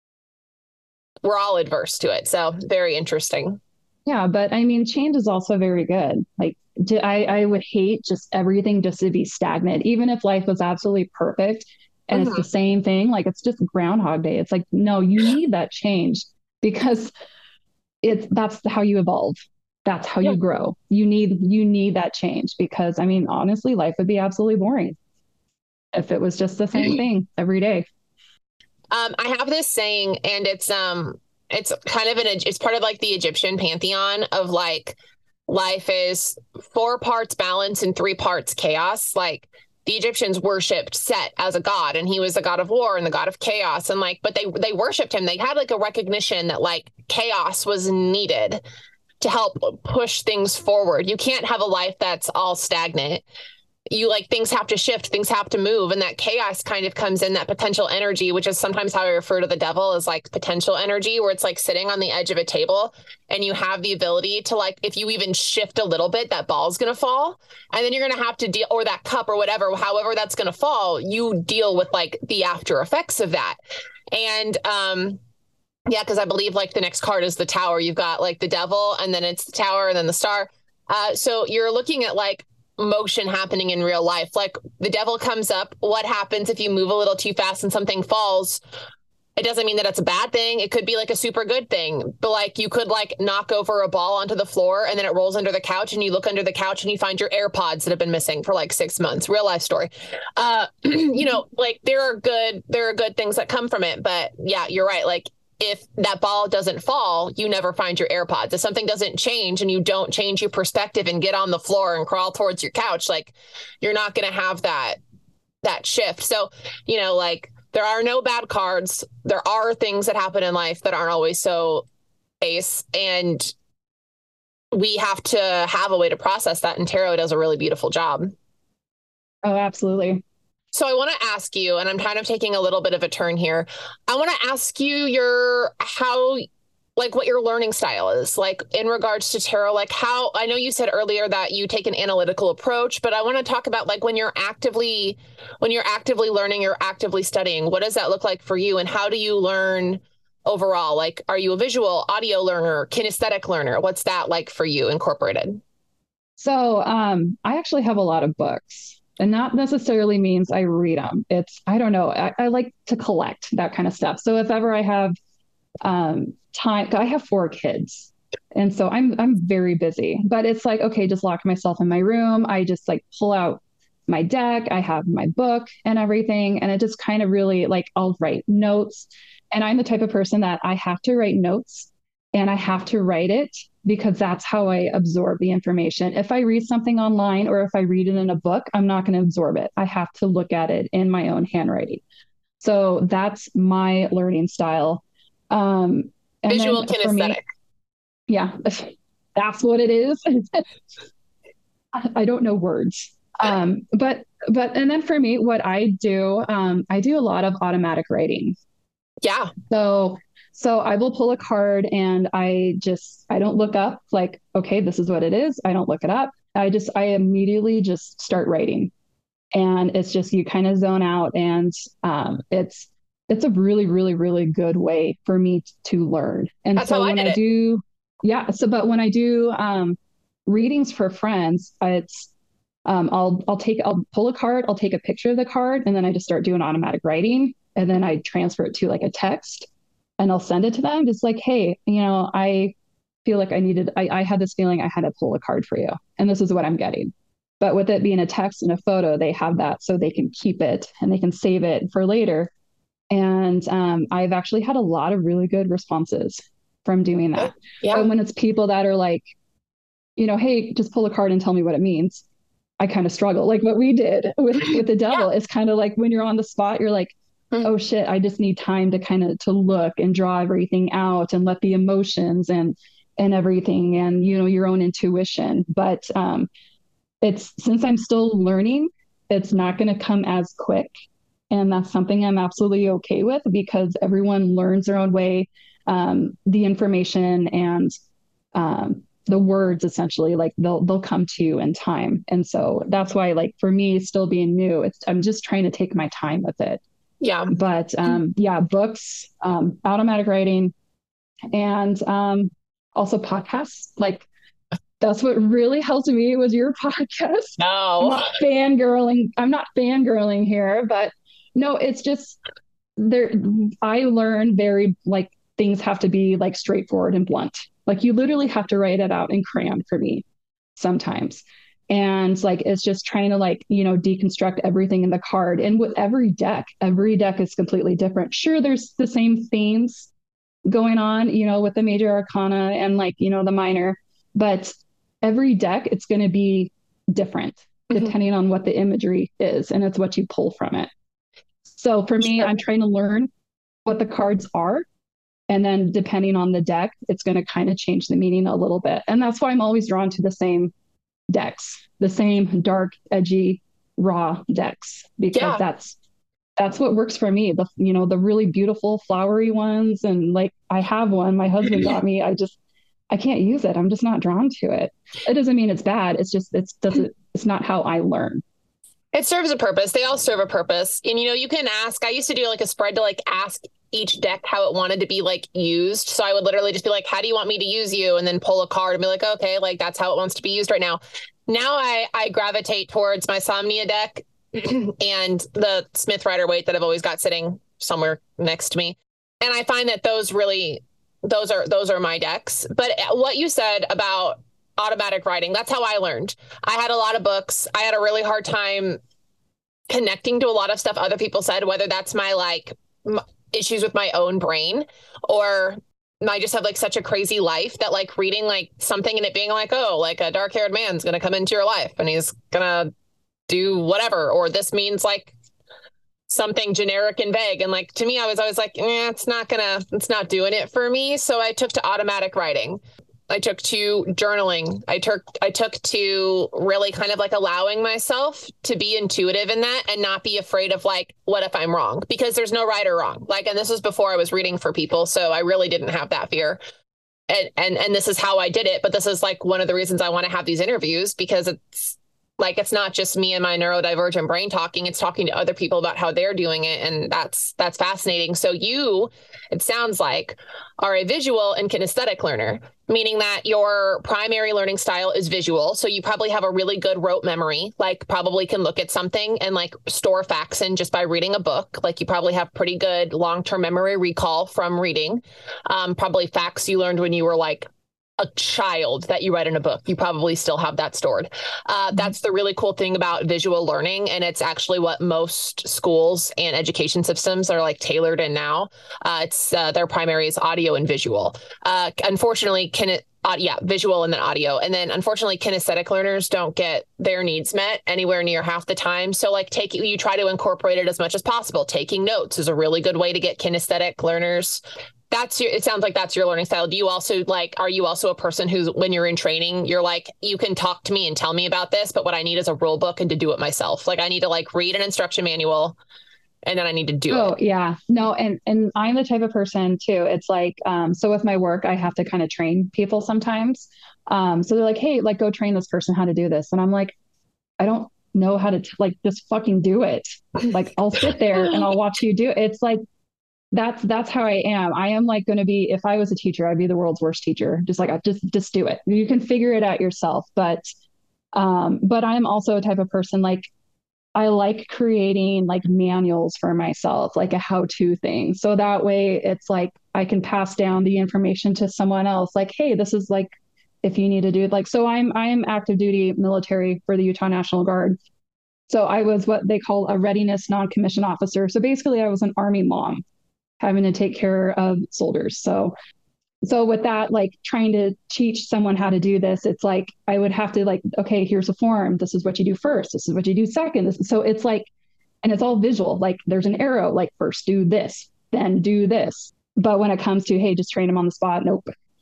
we're all adverse to it. So very interesting. Yeah, but I mean, change is also very good. Like, I, I would hate just everything just to be stagnant, even if life was absolutely perfect and it's the Mhm. same thing. Like, it's just Groundhog Day. It's like, no, you need that change because it's that's how you evolve. That's how Yeah. you grow. You need you need that change because I mean, honestly, life would be absolutely boring if it was just the same thing every day. Um, I have this saying, and it's um, it's kind of an it's part of like the Egyptian pantheon of like life is four parts balance and three parts chaos. Like the Egyptians worshipped Set as a god, and he was the god of war and the god of chaos, and like, but they they worshipped him. They had like a recognition that like chaos was needed to help push things forward. You can't have a life that's all stagnant. You like things have to shift, things have to move, and that chaos kind of comes in, that potential energy, which is sometimes how I refer to the devil, as like potential energy, where it's like sitting on the edge of a table and you have the ability to, like, if you even shift a little bit, that ball's going to fall, and then you're going to have to deal, or that cup or whatever, however that's going to fall, you deal with like the after effects of that. And um yeah, because I believe like the next card is the tower. You've got like the devil, and then it's the tower, and then the star. Uh, so you're looking at like motion happening in real life. Like the devil comes up. What happens if you move a little too fast and something falls? It doesn't mean that it's a bad thing. It could be like a super good thing. But like you could like knock over a ball onto the floor and then it rolls under the couch, and you look under the couch and you find your AirPods that have been missing for like six months. Real life story. Uh, you know, like there are good there are good things that come from it. But yeah, you're right. Like if that ball doesn't fall, you never find your AirPods. If something doesn't change and you don't change your perspective and get on the floor and crawl towards your couch, like you're not going to have that that shift. So, you know, like there are no bad cards. There are things that happen in life that aren't always so ace, and we have to have a way to process that. And tarot does a really beautiful job. Oh, absolutely. So I want to ask you, and I'm kind of taking a little bit of a turn here. I want to ask you your how like what your learning style is like in regards to tarot. Like how, I know you said earlier that you take an analytical approach, but I want to talk about like when you're actively when you're actively learning, you're actively studying. What does that look like for you, and how do you learn overall? Like, are you a visual, audio learner, kinesthetic learner? What's that like for you incorporated? So um, I actually have a lot of books, and not necessarily means I read them. It's, I don't know, I, I like to collect that kind of stuff. So if ever I have um, time, I have four kids. And so I'm I'm very busy, but it's like, okay, just lock myself in my room. I just like pull out my deck. I have my book and everything. And it just kind of really like I'll write notes. And I'm the type of person that I have to write notes and I have to write it because that's how I absorb the information. If I read something online or if I read it in a book, I'm not going to absorb it. I have to look at it in my own handwriting. So that's my learning style. Um, and Visual then for me, kinesthetic. yeah, that's what it is. I don't know words. Um, but but and then for me, what I do, um, I do a lot of automatic writing. Yeah. So so I will pull a card and I just I don't look up like, okay, this is what it is. I don't look it up. I just I immediately just start writing. And it's just you kind of zone out, and um, it's it's a really, really, really good way for me t- to learn. And That's how so I when did I it. do, yeah, so but when I do um, readings for friends, it's um, I'll I'll take I'll pull a card, I'll take a picture of the card, and then I just start doing automatic writing, and then I transfer it to like a text, and I'll send it to them, just like, hey, you know, I feel like I needed, I, I had this feeling I had to pull a card for you, and this is what I'm getting. But with it being a text and a photo, they have that so they can keep it and they can save it for later. And um, I've actually had a lot of really good responses from doing that. But Yeah. when it's people that are like, you know, hey, just pull a card and tell me what it means, I kind of struggle. Like what we did with with the Yeah. devil, it's kind of like when you're on the spot, you're like, Mm. oh shit, I just need time to kind of to look and draw everything out and let the emotions and and everything and you know your own intuition. But um, it's since I'm still learning, it's not going to come as quick. And that's something I'm absolutely okay with because everyone learns their own way, um, the information and um, the words essentially, like they'll they'll come to you in time. And so that's why, like for me, still being new, it's I'm just trying to take my time with it. Yeah. But um, yeah, books, um, automatic writing, and um, also podcasts. Like that's what really helped me was your podcast. No. I'm not fangirling. I'm not fangirling here, but no, it's just there. I learned very like things have to be like straightforward and blunt. Like you literally have to write it out in crayon for me sometimes. And like it's just trying to like, you know, deconstruct everything in the card. And with every deck, every deck is completely different. Sure, there's the same themes going on, you know, with the major arcana and like, you know, the minor, but every deck it's going to be different mm-hmm. depending on what the imagery is, and it's what you pull from it. So for me, I'm trying to learn what the cards are, and then depending on the deck, it's going to kind of change the meaning a little bit. And that's why I'm always drawn to the same decks, the same dark, edgy, raw decks, because yeah. that's that's what works for me. The you know, the really beautiful flowery ones, and like I have one my husband got me. I just I can't use it. I'm just not drawn to it. It doesn't mean it's bad. It's just it's doesn't it's not how I learn. It serves a purpose. They all serve a purpose. And, you know, you can ask, I used to do like a spread to like ask each deck how it wanted to be like used. So I would literally just be like, how do you want me to use you? And then pull a card and be like, okay, like that's how it wants to be used right now. Now I, I gravitate towards my Somnia deck and the Smith Rider-Waite that I've always got sitting somewhere next to me. And I find that those really, those are, those are my decks. But what you said about automatic writing, that's how I learned. I had a lot of books. I had a really hard time connecting to a lot of stuff other people said, whether that's my like m- issues with my own brain, or I just have like such a crazy life that like reading like something and it being like, oh, like a dark haired man's going to come into your life and he's going to do whatever, or this means like something generic and vague. And like, to me, I was always like, eh, it's not gonna, it's not doing it for me. So I took to automatic writing. I took to journaling. I took I took to really kind of like allowing myself to be intuitive in that and not be afraid of like, what if I'm wrong? Because there's no right or wrong. Like, and this was before I was reading for people. So I really didn't have that fear. And and and this is how I did it. But this is like one of the reasons I want to have these interviews, because it's like, it's not just me and my neurodivergent brain talking, it's talking to other people about how they're doing it. And that's, that's fascinating. So you, it sounds like, are a visual and kinesthetic learner, meaning that your primary learning style is visual. So you probably have a really good rote memory, like probably can look at something and like store facts in just by reading a book. Like you probably have pretty good long-term memory recall from reading, um, probably facts you learned when you were like a child that you read in a book. You probably still have that stored. Uh, that's the really cool thing about visual learning. And it's actually what most schools and education systems are like tailored in now. Uh, it's uh, their primary is audio and visual. Uh, unfortunately, can it, uh, yeah, visual and then audio. And then unfortunately, kinesthetic learners don't get their needs met anywhere near half the time. So like take you try to incorporate it as much as possible. Taking notes is a really good way to get kinesthetic learners. That's your, it sounds like that's your learning style. Do you also like, are you also a person who's, when you're in training, you're like, you can talk to me and tell me about this, but what I need is a rule book and to do it myself. Like I need to like read an instruction manual and then I need to do oh, it. Oh yeah, no. And, and I'm the type of person too. It's like, um, so with my work, I have to kind of train people sometimes. Um, so they're like, hey, like go train this person how to do this. And I'm like, I don't know how to t- like, just fucking do it. Like I'll sit there and I'll watch you do it. It's like, That's that's how I am. I am like going to be, if I was a teacher, I'd be the world's worst teacher. Just like, I just, just do it. You can figure it out yourself. But, um, but I'm also a type of person, like, I like creating like manuals for myself, like a how-to thing. So that way it's like, I can pass down the information to someone else. Like, hey, this is like, if you need to do it, like, so I'm, I am active duty military for the Utah National Guard. So I was what they call a readiness non-commissioned officer. So basically I was an Army mom, having to take care of soldiers. So, so with that, like trying to teach someone how to do this, it's like, I would have to like, okay, here's a form. This is what you do first. This is what you do second. This, so it's like, and it's all visual, like there's an arrow, like first do this, then do this. But when it comes to, hey, just train them on the spot. Nope.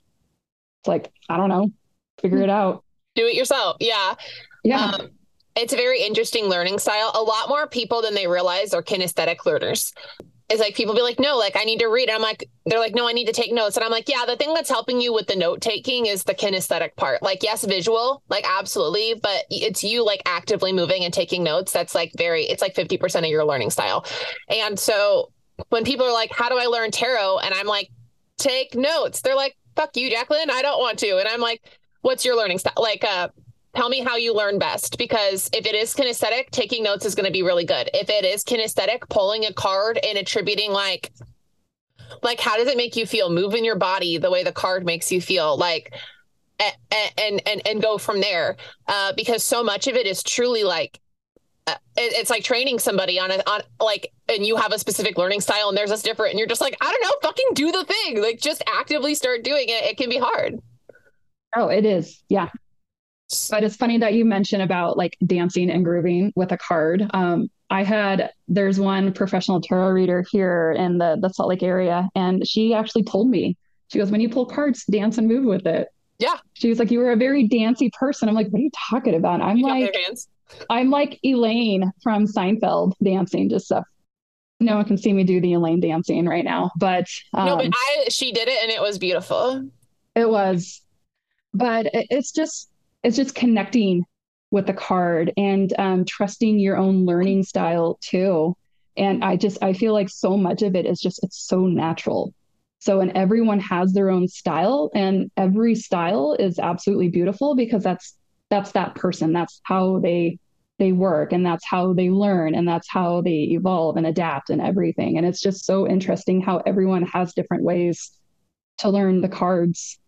It's like, I don't know, figure it out. Do it yourself. Yeah. Yeah. Um, it's a very interesting learning style. A lot more people than they realize are kinesthetic learners. is like people be like, no, like I need to read. And I'm like, they're like, no, I need to take notes. And I'm like, yeah, the thing that's helping you with the note taking is the kinesthetic part. Like, yes, visual, like absolutely, but it's you like actively moving and taking notes. That's like very, it's like fifty percent of your learning style. And so when people are like, how do I learn tarot? And I'm like, take notes. They're like, fuck you, Jacqueline, I don't want to. And I'm like, what's your learning style? Like, uh, tell me how you learn best, because if it is kinesthetic, taking notes is going to be really good. If it is kinesthetic, pulling a card and attributing like, like, how does it make you feel? Move in your body the way the card makes you feel, like, and, and, and, and go from there. Uh, because so much of it is truly like, uh, it, it's like training somebody on a, on like, and you have a specific learning style and theirs is different. And you're just like, I don't know, fucking do the thing. Like just actively start doing it. It can be hard. Oh, it is. Yeah. But it's funny that you mentioned about like dancing and grooving with a card. Um, I had, there's one professional tarot reader here in the, the Salt Lake area, and she actually told me, she goes, when you pull cards, dance and move with it. Yeah. She was like, you were a very dancey person. I'm like, what are you talking about? I'm you like, I'm like Elaine from Seinfeld dancing, just stuff. No one can see me do the Elaine dancing right now, but um, no, but I, she did it and it was beautiful. It was, but it, it's just, it's just connecting with the card and um, trusting your own learning style too. And I just, I feel like so much of it is just, it's so natural. So, and everyone has their own style, and every style is absolutely beautiful because that's, that's that person. That's how they, they work, and that's how they learn, and that's how they evolve and adapt and everything. And it's just so interesting how everyone has different ways to learn the cards.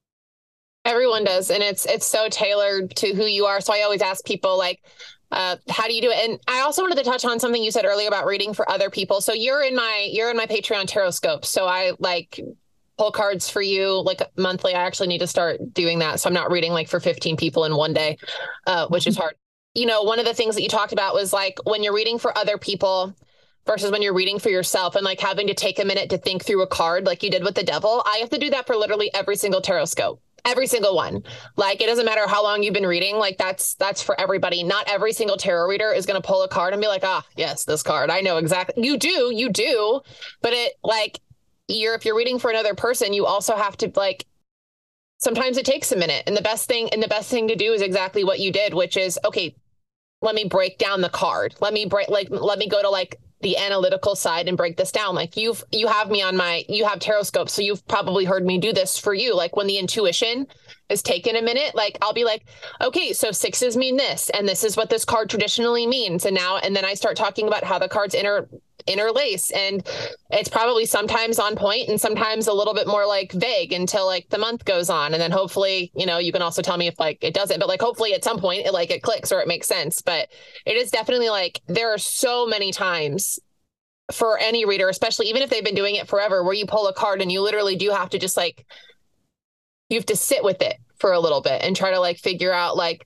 Everyone does. And it's, it's so tailored to who you are. So I always ask people like, uh, how do you do it? And I also wanted to touch on something you said earlier about reading for other people. So you're in my, you're in my Patreon tarot scope. So I like pull cards for you like monthly. I actually need to start doing that. So I'm not reading like for fifteen people in one day, uh, which is hard. You know, one of the things that you talked about was like when you're reading for other people versus when you're reading for yourself, and like having to take a minute to think through a card like you did with the devil. I have to do that for literally every single tarot scope. Every single one. Like, it doesn't matter how long you've been reading. Like, that's that's for everybody. Not every single tarot reader is going to pull a card and be like, ah, yes, this card. I know exactly. You do, you do. But it like you're if you're reading for another person, you also have to like. Sometimes it takes a minute, and the best thing and the best thing to do is exactly what you did, which is okay. Let me break down the card. Let me break like let me go to like the analytical side and break this down. Like you've, you have me on my, you have tarot scope. So you've probably heard me do this for you. Like when the intuition is taken a minute, like I'll be like, okay, so sixes mean this, and this is what this card traditionally means. And now, and then I start talking about how the cards inter interlace, and it's probably sometimes on point and sometimes a little bit more like vague until like the month goes on. And then hopefully, you know, you can also tell me if like it doesn't, but like hopefully at some point it like it clicks or it makes sense. But it is definitely like there are so many times for any reader, especially even if they've been doing it forever, where you pull a card and you literally do have to just like, you have to sit with it for a little bit and try to like figure out like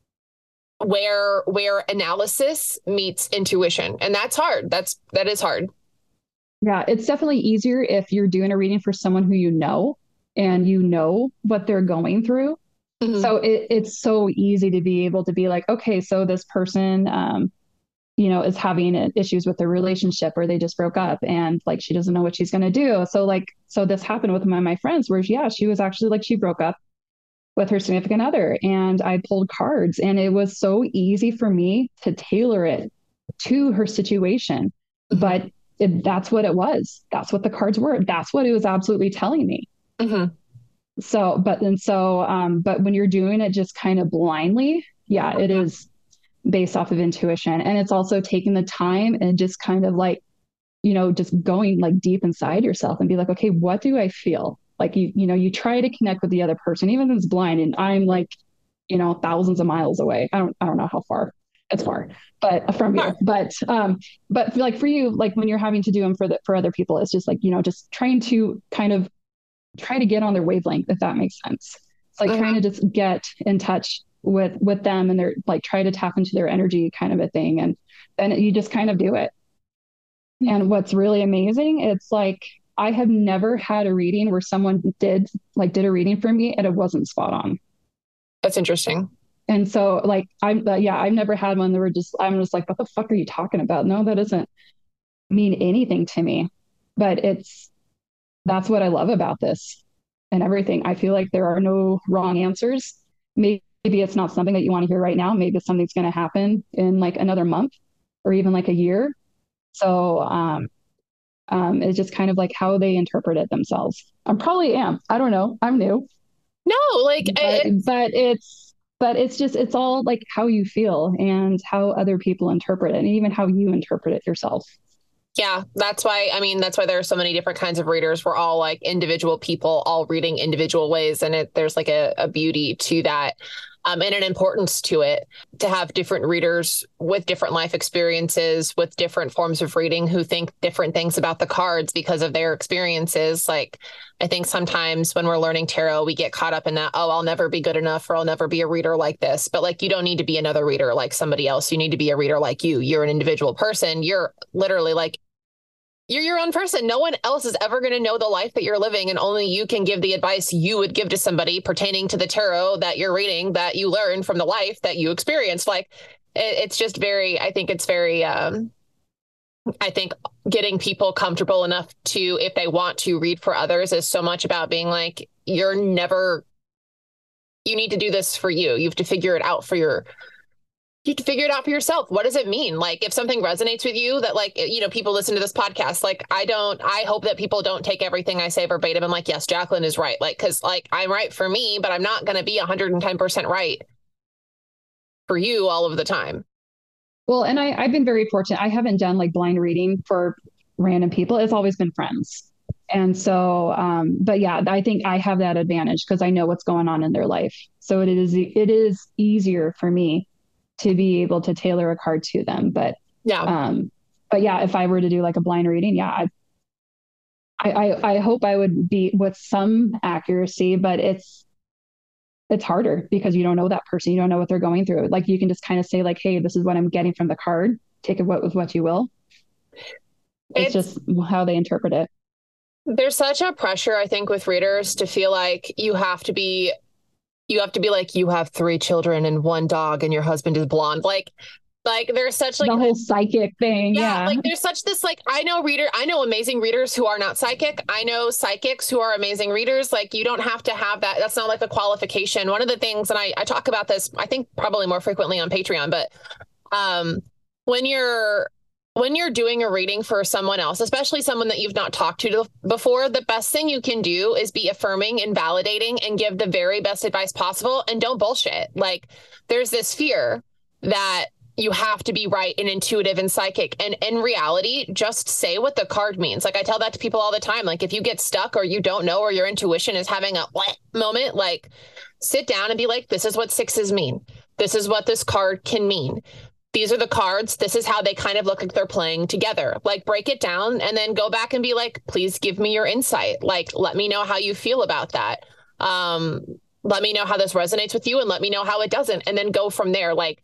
where where analysis meets intuition. And that's hard. That's that is hard. Yeah, it's definitely easier if you're doing a reading for someone who you know and you know what they're going through. Mm-hmm. So it, it's so easy to be able to be like, okay, so this person um you know, is having issues with their relationship, or they just broke up and like she doesn't know what she's going to do. So like, so this happened with one of my friends where, yeah, she was actually like, she broke up with her significant other, and I pulled cards, and it was so easy for me to tailor it to her situation. Mm-hmm. But it, that's what it was. That's what the cards were. That's what it was absolutely telling me. Mm-hmm. So, but then so, um, but when you're doing it just kind of blindly, yeah, mm-hmm. it is based off of intuition. And it's also taking the time and just kind of like, you know, just going like deep inside yourself and be like, okay, what do I feel? Like, you, you know, you try to connect with the other person, even if it's blind, and I'm like, you know, thousands of miles away. I don't, I don't know how far. It's far, but from you, but, um, but like for you, like when you're having to do them for the, for other people, it's just like, you know, just trying to kind of try to get on their wavelength, if that makes sense. It's like uh-huh. trying to just get in touch with, with them, and they're like, try to tap into their energy kind of a thing. And then you just kind of do it. Mm-hmm. And what's really amazing, it's like, I have never had a reading where someone did like, did a reading for me and it wasn't spot on. That's interesting. And so like, I'm, uh, yeah, I've never had one that were just, I'm just like, what the fuck are you talking about? No, that isn't, mean anything to me. But it's that's what I love about this and everything. I feel like there are no wrong answers. Maybe it's not something that you want to hear right now. Maybe something's going to happen in like another month or even like a year. So um, um, it's just kind of like how they interpret it themselves. I probably am. I don't know. I'm new, No, like but it, but it's but it's just it's all like how you feel and how other people interpret it, and even how you interpret it yourself. yeah, that's why, I mean, that's why there are so many different kinds of readers. We're all like individual people, all reading individual ways. And it, there's like a, a beauty to that, um, and an importance to it to have different readers with different life experiences, with different forms of reading who think different things about the cards because of their experiences. Like, I think sometimes when we're learning tarot, we get caught up in that, oh, I'll never be good enough or I'll never be a reader like this. But like, you don't need to be another reader like somebody else. You need to be a reader like you. You're an individual person. You're literally like, you're your own person. No one else is ever going to know the life that you're living, and only you can give the advice you would give to somebody pertaining to the tarot that you're reading, that you learned from the life that you experienced. Like, it, it's just very, I think it's very, um, I think getting people comfortable enough to, if they want to read for others, is so much about being like, you're never, you need to do this for you. You have to figure it out for your you have to figure it out for yourself. What does it mean? Like, if something resonates with you, that like, you know, people listen to this podcast, like, I don't, I hope that people don't take everything I say verbatim. I'm like, yes, Jacqueline is right. Like, cause like I'm right for me, but I'm not going to be one hundred ten percent right for you all of the time. Well, and I, I've been very fortunate. I haven't done like blind reading for random people. It's always been friends. And so, um, but yeah, I think I have that advantage because I know what's going on in their life. So it is, it is easier for me to be able to tailor a card to them. But, Yeah. um, but yeah, if I were to do like a blind reading, yeah, I, I, I hope I would be with some accuracy, but it's, it's harder because you don't know that person. You don't know what they're going through. Like you can just kind of say like, hey, this is what I'm getting from the card. Take it what with what you will. It's, it's just how they interpret it. There's such a pressure, I think, with readers to feel like you have to be, you have to be like, you have three children and one dog and your husband is blonde. Like, like there's such like the whole psychic thing. Yeah, yeah. Like there's such this, like, I know reader, I know amazing readers who are not psychic. I know psychics who are amazing readers. Like, you don't have to have that. That's not like a qualification. One of the things, and I, I talk about this, I think probably more frequently on Patreon, but um, when you're, when you're doing a reading for someone else, especially someone that you've not talked to before, the best thing you can do is be affirming and validating and give the very best advice possible. And don't bullshit. Like, there's this fear that you have to be right and intuitive and psychic. And in reality, just say what the card means. Like, I tell that to people all the time. Like, if you get stuck or you don't know, or your intuition is having a what moment, like, sit down and be like, this is what sixes mean. This is what this card can mean. These are the cards. This is how they kind of look like they're playing together. Like, break it down and then go back and be like, please give me your insight. Like, let me know how you feel about that. Um, let me know how this resonates with you and let me know how it doesn't. And then go from there. Like,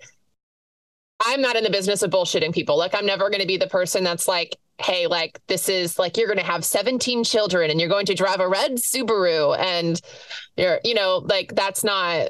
I'm not in the business of bullshitting people. Like, I'm never going to be the person that's like, hey, like, this is like, you're going to have seventeen children and you're going to drive a red Subaru and you're, you know, like, that's not,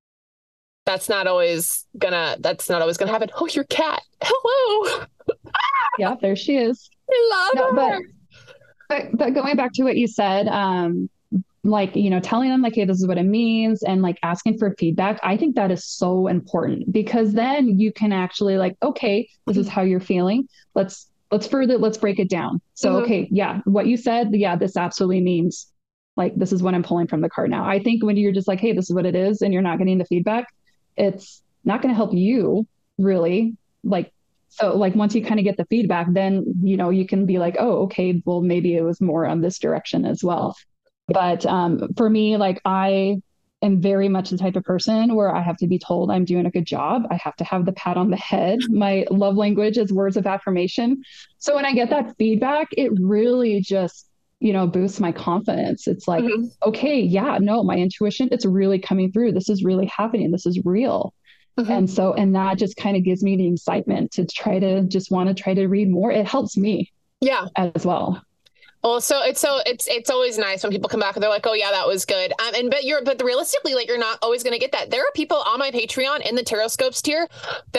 that's not always gonna, that's not always gonna happen. Oh, your cat. Hello. Yeah, there she is. I love no, her. But, but, but going back to what you said, um, like, you know, telling them like, hey, this is what it means, and like asking for feedback. I think that is so important because then you can actually like, okay, this is how you're feeling. Let's, let's further, let's break it down. So, mm-hmm. okay, yeah, what you said, yeah, this absolutely means like, this is what I'm pulling from the card now. I think when you're just like, hey, this is what it is, and you're not getting the feedback, it's not going to help you really. Like, so like once you kind of get the feedback, then, you know, you can be like, oh, okay, well, maybe it was more on this direction as well. But um, for me, like, I am very much the type of person where I have to be told I'm doing a good job. I have to have the pat on the head. My love language is words of affirmation. So when I get that feedback, it really just, you know, boosts my confidence. It's like, mm-hmm. okay, yeah, no, my intuition, it's really coming through. This is really happening. This is real. Mm-hmm. And so, and that just kind of gives me the excitement to try to just want to try to read more. It helps me. Yeah. As well. Well, so it's so it's it's always nice when people come back and they're like, oh yeah, that was good. Um, and but you're but realistically, like, you're not always going to get that. There are people on my Patreon in the Tarot Scopes tier that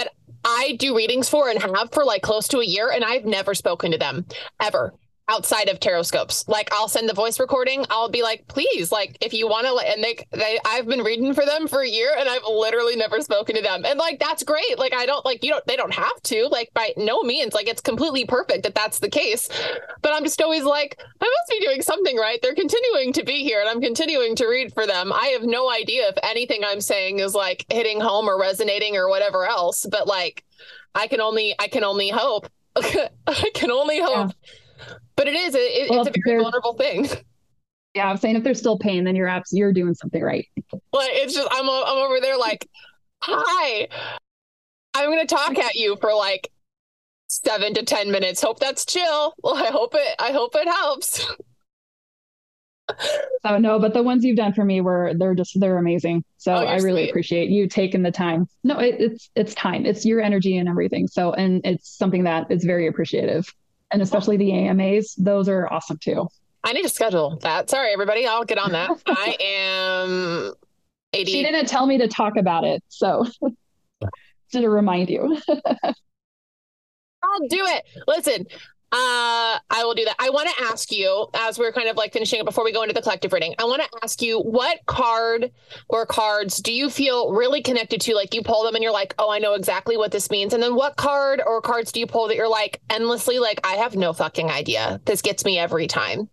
I do readings for and have for like close to a year, and I've never spoken to them ever outside of tarot scopes. Like I'll send the voice recording. I'll be like, please, like if you want to, and they, they, I've been reading for them for a year, and I've literally never spoken to them. And like that's great. Like I don't like you don't they don't have to, like by no means. Like it's completely perfect that that's the case. But I'm just always like, I must be doing something right. They're continuing to be here, and I'm continuing to read for them. I have no idea if anything I'm saying is like hitting home or resonating or whatever else. But like, I can only I can only hope. I can only hope. Yeah. But it is, it, well, it's a very vulnerable thing. Yeah, I'm saying if there's still pain, then you're abs- you're doing something right. Like it's just, I'm, I'm over there like, hi, I'm going to talk at you for like seven to ten minutes. Hope that's chill. Well, I hope it, I hope it helps. Oh no, but the ones you've done for me were, they're just, they're amazing. So oh, I really sweet. appreciate you taking the time. No, it, it's, it's time. It's your energy and everything. So, and it's something that is very appreciative. And especially the A M As, those are awesome too. I need to schedule that. Sorry, everybody. I'll get on that. I am A D. She didn't tell me to talk about it. So to remind you. I'll do it. Listen, uh, I will do that. I want to ask you, as we're kind of like finishing up before we go into the collective reading, I want to ask you, what card or cards do you feel really connected to? Like you pull them and you're like, oh, I know exactly what this means. And then what card or cards do you pull that you're like endlessly like, I have no fucking idea. This gets me every time.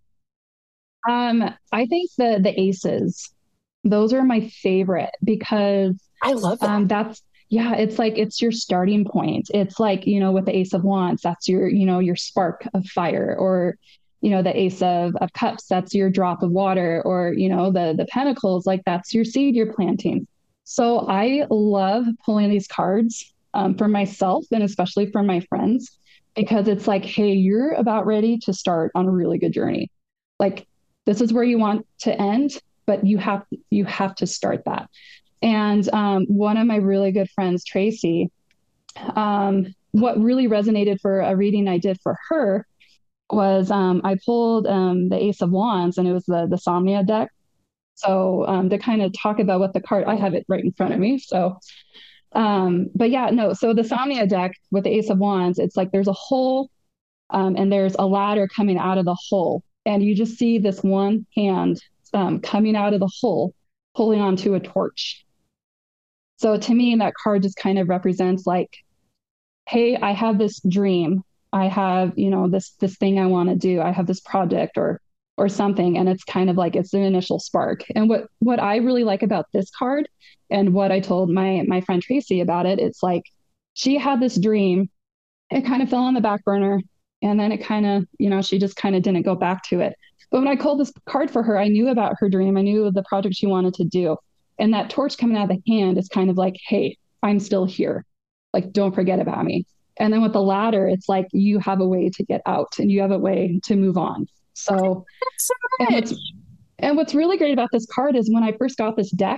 Um, I think the the aces, those are my favorite because I love that. Um, that's yeah, it's like it's your starting point. It's like, you know, with the Ace of Wands, that's your, you know, your spark of fire, or, you know, the Ace of, of Cups, that's your drop of water, or, you know, the the Pentacles, like that's your seed you're planting. So I love pulling these cards um, for myself and especially for my friends, because it's like, hey, you're about ready to start on a really good journey. Like this is where you want to end, but you have you have to start that. And um, one of my really good friends, Tracy, um, what really resonated for a reading I did for her was um, I pulled um, the Ace of Wands, and it was the the Somnia deck. So um, to kind of talk about what the card, I have it right in front of me. So, um, but yeah, no. So the Somnia deck with the Ace of Wands, it's like there's a hole, um, and there's a ladder coming out of the hole, and you just see this one hand um, coming out of the hole, pulling onto a torch. So to me, that card just kind of represents like, hey, I have this dream. I have, you know, this this thing I want to do. I have this project or or something. And it's kind of like it's an initial spark. And what what I really like about this card, and what I told my my friend Tracy about it, it's like she had this dream. It kind of fell on the back burner. And then it kind of, you know, she just kind of didn't go back to it. But when I called this card for her, I knew about her dream. I knew the project she wanted to do. And that torch coming out of the hand is kind of like, hey, I'm still here. Like, don't forget about me. And then with the ladder, it's like you have a way to get out and you have a way to move on. So, so and, what's, and what's really great about this card is when I first got this deck,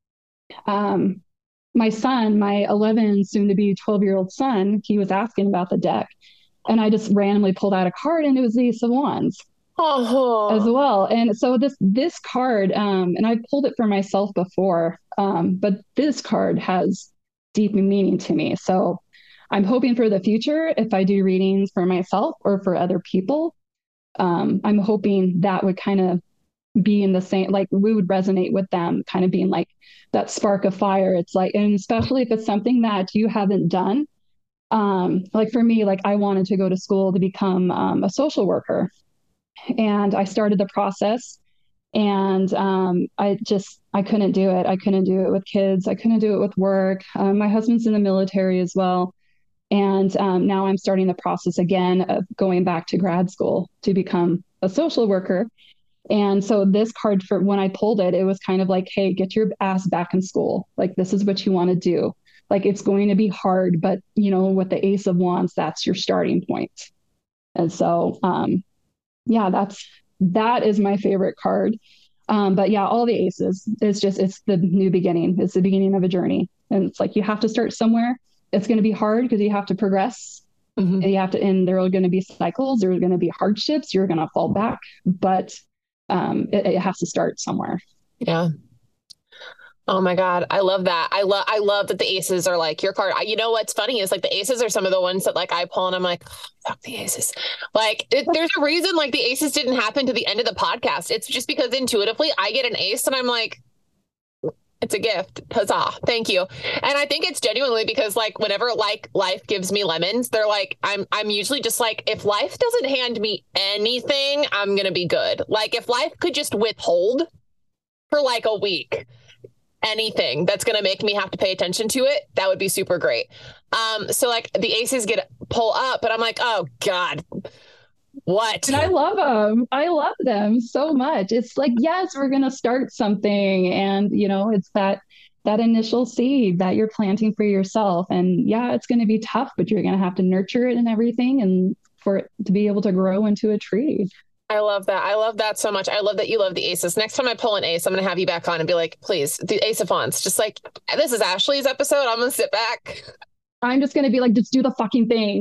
um, my son, my eleven, soon to be twelve year old son, he was asking about the deck. And I just randomly pulled out a card, and it was the Ace of Wands. Oh. As well. And so this this card, um, and I pulled it for myself before, um, but this card has deep meaning to me. So I'm hoping for the future, if I do readings for myself or for other people, um, I'm hoping that would kind of be in the same, like we would resonate with them, kind of being like that spark of fire. It's like, and especially if it's something that you haven't done. Um, like for me, like I wanted to go to school to become um, a social worker. And I started the process, and um, I just, I couldn't do it. I couldn't do it with kids. I couldn't do it with work. Um, my husband's in the military as well. And um, now I'm starting the process again of going back to grad school to become a social worker. And so this card, for when I pulled it, it was kind of like, hey, get your ass back in school. Like, this is what you want to do. Like, it's going to be hard, but you know, with the Ace of Wands, that's your starting point. And so, um, yeah, that's, that is my favorite card. Um, but yeah, all the aces, it's just, it's the new beginning. It's the beginning of a journey. And it's like, you have to start somewhere. It's going to be hard because you have to progress. Mm-hmm. And you have to, and there are going to be cycles. There are going to be hardships. You're going to fall back, but um, it, it has to start somewhere. Yeah. Oh my God. I love that. I love I love that the aces are like your card. I, you know what's funny is like the aces are some of the ones that like I pull and I'm like, oh, fuck the aces. Like it, there's a reason like the aces didn't happen to the end of the podcast. It's just because intuitively I get an ace and I'm like, it's a gift. Huzzah. Thank you. And I think it's genuinely because like whenever like life gives me lemons, they're like I'm I'm usually just like if life doesn't hand me anything, I'm going to be good. Like if life could just withhold for like a week anything that's going to make me have to pay attention to it, that would be super great. Um, so like the aces get pull up, but I'm like, oh God, what? And I love them. I love them so much. It's like, yes, we're going to start something. And, you know, it's that that initial seed that you're planting for yourself. And yeah, it's going to be tough, but you're going to have to nurture it and everything and for it to be able to grow into a tree. I love that. I love that so much. I love that you love the aces. Next time I pull an ace, I'm going to have you back on and be like, please, the ace of wands, just like, this is Ashley's episode. I'm going to sit back. I'm just going to be like, just do the fucking thing.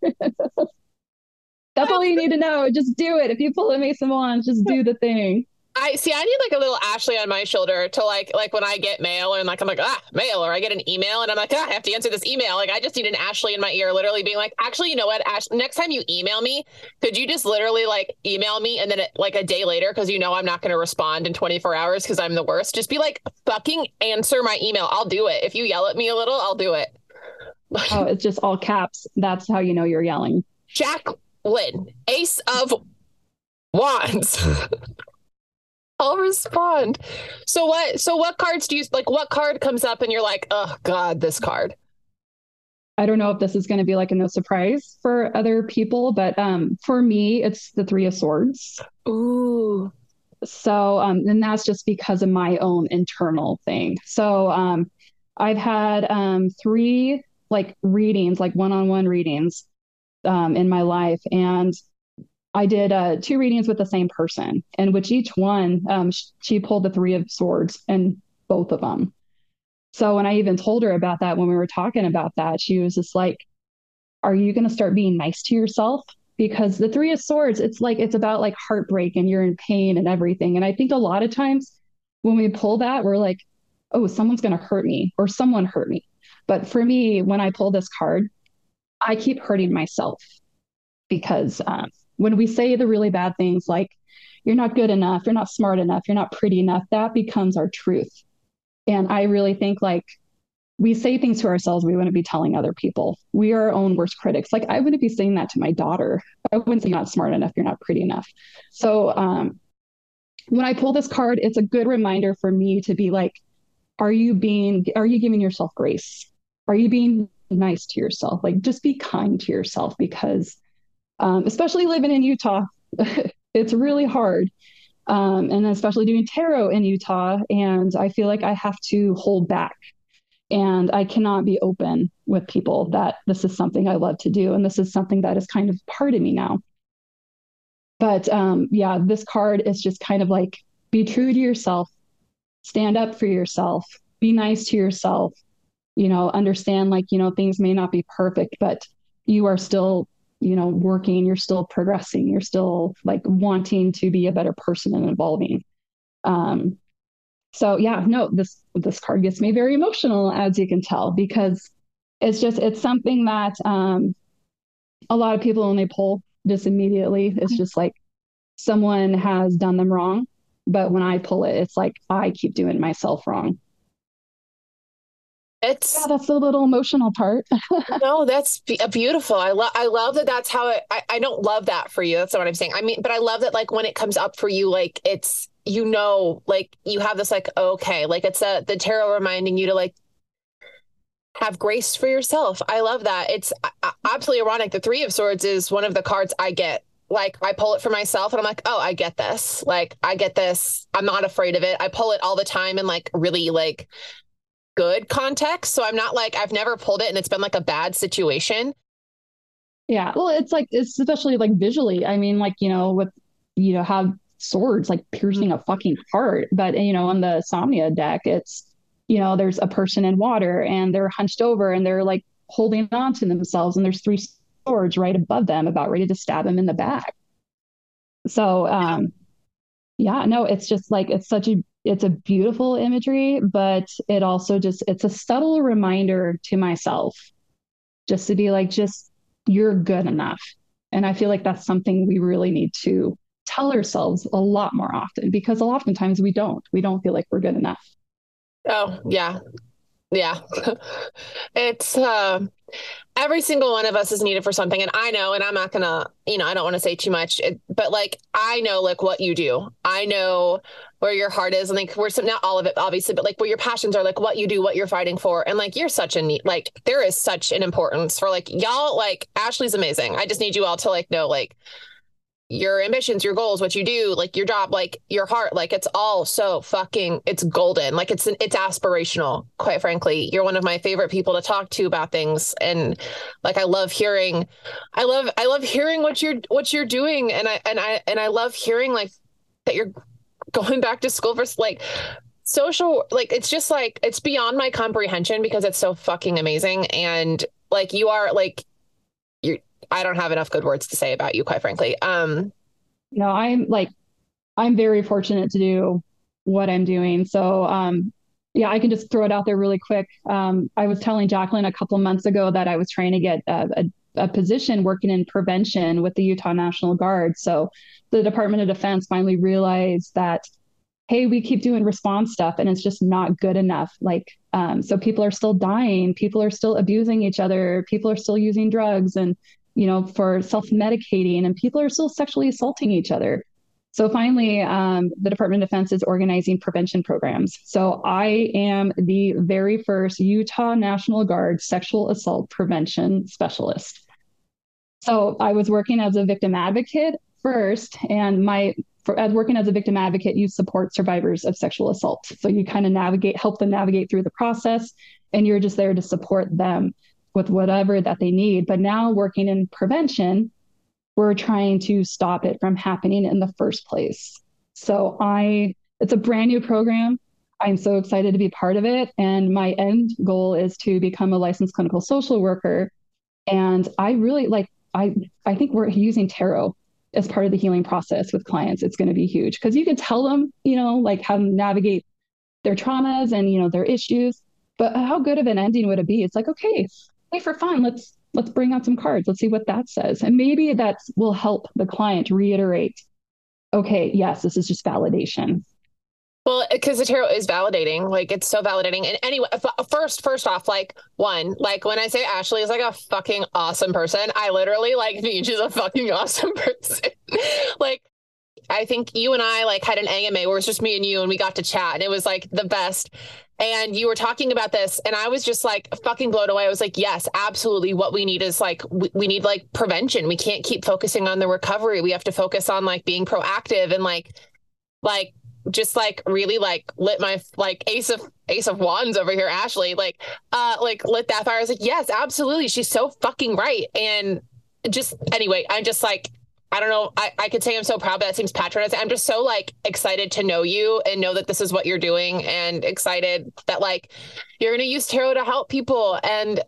That's all you need to know. Just do it. If you pull a Mason Wands, just do the thing. I see. I need like a little Ashley on my shoulder to like, like when I get mail and like I'm like ah mail, or I get an email and I'm like ah, I have to answer this email. Like I just need an Ashley in my ear, literally being like, actually, you know what, Ash, next time you email me, could you just literally like email me and then it, like a day later, because you know I'm not going to respond in twenty-four hours because I'm the worst. Just be like, fucking answer my email. I'll do it. If you yell at me a little, I'll do it. Oh, it's just all caps. That's how you know you're yelling. Jacqueline, Ace of Wands. I'll respond. So what? So what cards do you like? What card comes up and you're like, oh God, this card? I don't know if this is going to be like a no surprise for other people, but um, for me, it's the Three of Swords. Ooh. So, um, and that's just because of my own internal thing. So, um, I've had um three like readings, like one-on-one readings, um, in my life, and I did uh, two readings with the same person, and which each one, um, sh- she pulled the Three of Swords and both of them. So when I even told her about that, when we were talking about that, she was just like, are you going to start being nice to yourself? Because the Three of Swords, it's like, it's about like heartbreak and you're in pain and everything. And I think a lot of times when we pull that, we're like, oh, someone's going to hurt me or someone hurt me. But for me, when I pull this card, I keep hurting myself because um, when we say the really bad things like, you're not good enough, you're not smart enough, you're not pretty enough, that becomes our truth. And I really think like we say things to ourselves we wouldn't be telling other people. We are our own worst critics. Like I wouldn't be saying that to my daughter. I wouldn't say you're not smart enough, you're not pretty enough. So um, when I pull this card, it's a good reminder for me to be like, are you being, are you giving yourself grace? Are you being nice to yourself? Like just be kind to yourself because um, especially living in Utah, it's really hard. Um, and especially doing tarot in Utah. And I feel like I have to hold back and I cannot be open with people that this is something I love to do. And this is something that is kind of part of me now. But um, yeah, this card is just kind of like be true to yourself, stand up for yourself, be nice to yourself, you know, understand like, you know, things may not be perfect, but you are still, you know, working, you're still progressing, you're still like wanting to be a better person and evolving. Um, so yeah, no, this this card gets me very emotional, as you can tell, because it's just it's something that um, a lot of people only pull just immediately. It's just like someone has done them wrong, but when I pull it, it's like I keep doing myself wrong. It's Yeah, that's the little emotional part. no, that's be- beautiful. I love, I love that. That's how it, I, I don't love that for you. That's not what I'm saying. I mean, but I love that, like, when it comes up for you, like, it's, you know, like, you have this, like, okay, like, it's a, the tarot reminding you to, like, have grace for yourself. I love that. It's uh, absolutely ironic. The Three of Swords is one of the cards I get. Like, I pull it for myself and I'm like, oh, I get this. Like, I get this. I'm not afraid of it. I pull it all the time and, like, really, like, good context. So I'm not like, I've never pulled it and it's been like a bad situation. Yeah. Well, it's like, it's especially like visually. I mean, like, you know, with, you know, have swords like piercing a fucking heart. But, you know, on the Somnia deck, it's, you know, there's a person in water and they're hunched over and they're like holding on to themselves. And there's three swords right above them about ready to stab them in the back. So, um, yeah, no, it's just like, it's such a it's a beautiful imagery, but it also just, it's a subtle reminder to myself just to be like, just you're good enough. And I feel like that's something we really need to tell ourselves a lot more often because oftentimes we don't. We don't feel like we're good enough. Oh, yeah. Yeah. It's uh every single one of us is needed for something. And I know, and I'm not gonna, you know, I don't want to say too much, it, but like I know like what you do. I know where your heart is, and like we're some, not all of it obviously, but like where your passions are, like what you do, what you're fighting for. And like you're such a neat, like there is such an importance for like y'all, like Ashley's amazing. I just need you all to like know like your ambitions, your goals, what you do, like your job, like your heart, like it's all so fucking, it's golden. Like it's, it's aspirational, quite frankly. You're one of my favorite people to talk to about things. And like, I love hearing, I love, I love hearing what you're, what you're doing. And I, and I, and I love hearing like that you're going back to school for like social, like, it's just like, it's beyond my comprehension because it's so fucking amazing. And like, you are like, you're, I don't have enough good words to say about you, quite frankly. Um, You know, I'm like, I'm very fortunate to do what I'm doing. So, um, yeah, I can just throw it out there really quick. Um, I was telling Jacqueline a couple of months ago that I was trying to get a, a, a position working in prevention with the Utah National Guard. So the Department of Defense finally realized that, hey, we keep doing response stuff and it's just not good enough. Like, um, so people are still dying, people are still abusing each other, people are still using drugs and, you know, for self-medicating, and people are still sexually assaulting each other. So finally, um, the Department of Defense is organizing prevention programs. So I am the very first Utah National Guard sexual assault prevention specialist. So I was working as a victim advocate first, and my for, as working as a victim advocate, you support survivors of sexual assault. So you kind of navigate, help them navigate through the process, and you're just there to support them with whatever that they need. But now working in prevention, we're trying to stop it from happening in the first place. So I, it's a brand new program. I'm so excited to be part of it. And my end goal is to become a licensed clinical social worker. And I really like, I, I think we're using tarot as part of the healing process with clients. It's going to be huge because you can tell them, you know, like how to navigate their traumas and, you know, their issues. But how good of an ending would it be? It's like, okay, hey, for fun, let's let's bring out some cards. Let's see what that says. And maybe that will help the client reiterate, okay, yes, this is just validation. well, because the tarot is validating, like it's so validating. And anyway, first, first off, like one, like when I say Ashley is like a fucking awesome person, I literally like mean she's a fucking awesome person. Like, I think you and I like had an A M A where it was just me and you and we got to chat and it was like the best. And you were talking about this and I was just like fucking blown away. I was like, yes, absolutely. What we need is like, we, we need like prevention. We can't keep focusing on the recovery. We have to focus on like being proactive and like, like, just like really like lit my like ace of ace of wands over here, Ashley, like, uh, like lit that fire. I was like, yes, absolutely. She's so fucking right. And just anyway, I'm just like, I don't know. I, I could say I'm so proud, but that seems patronizing. I'm just so like excited to know you and know that this is what you're doing and excited that like you're going to use tarot to help people. And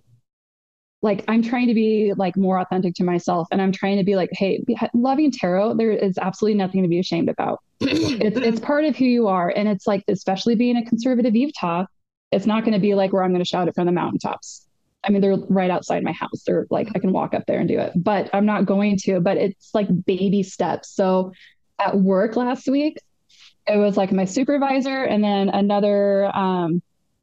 Like I'm trying to be like more authentic to myself and I'm trying to be like, hey, loving tarot, there is absolutely nothing to be ashamed about. It's it's part of who you are. And it's like, especially being a conservative Utah, it's not going to be like where I'm going to shout it from the mountaintops. I mean, they're right outside my house. They're like, I can walk up there and do it, but I'm not going to, but it's like baby steps. So at work last week, it was like my supervisor and then another, um,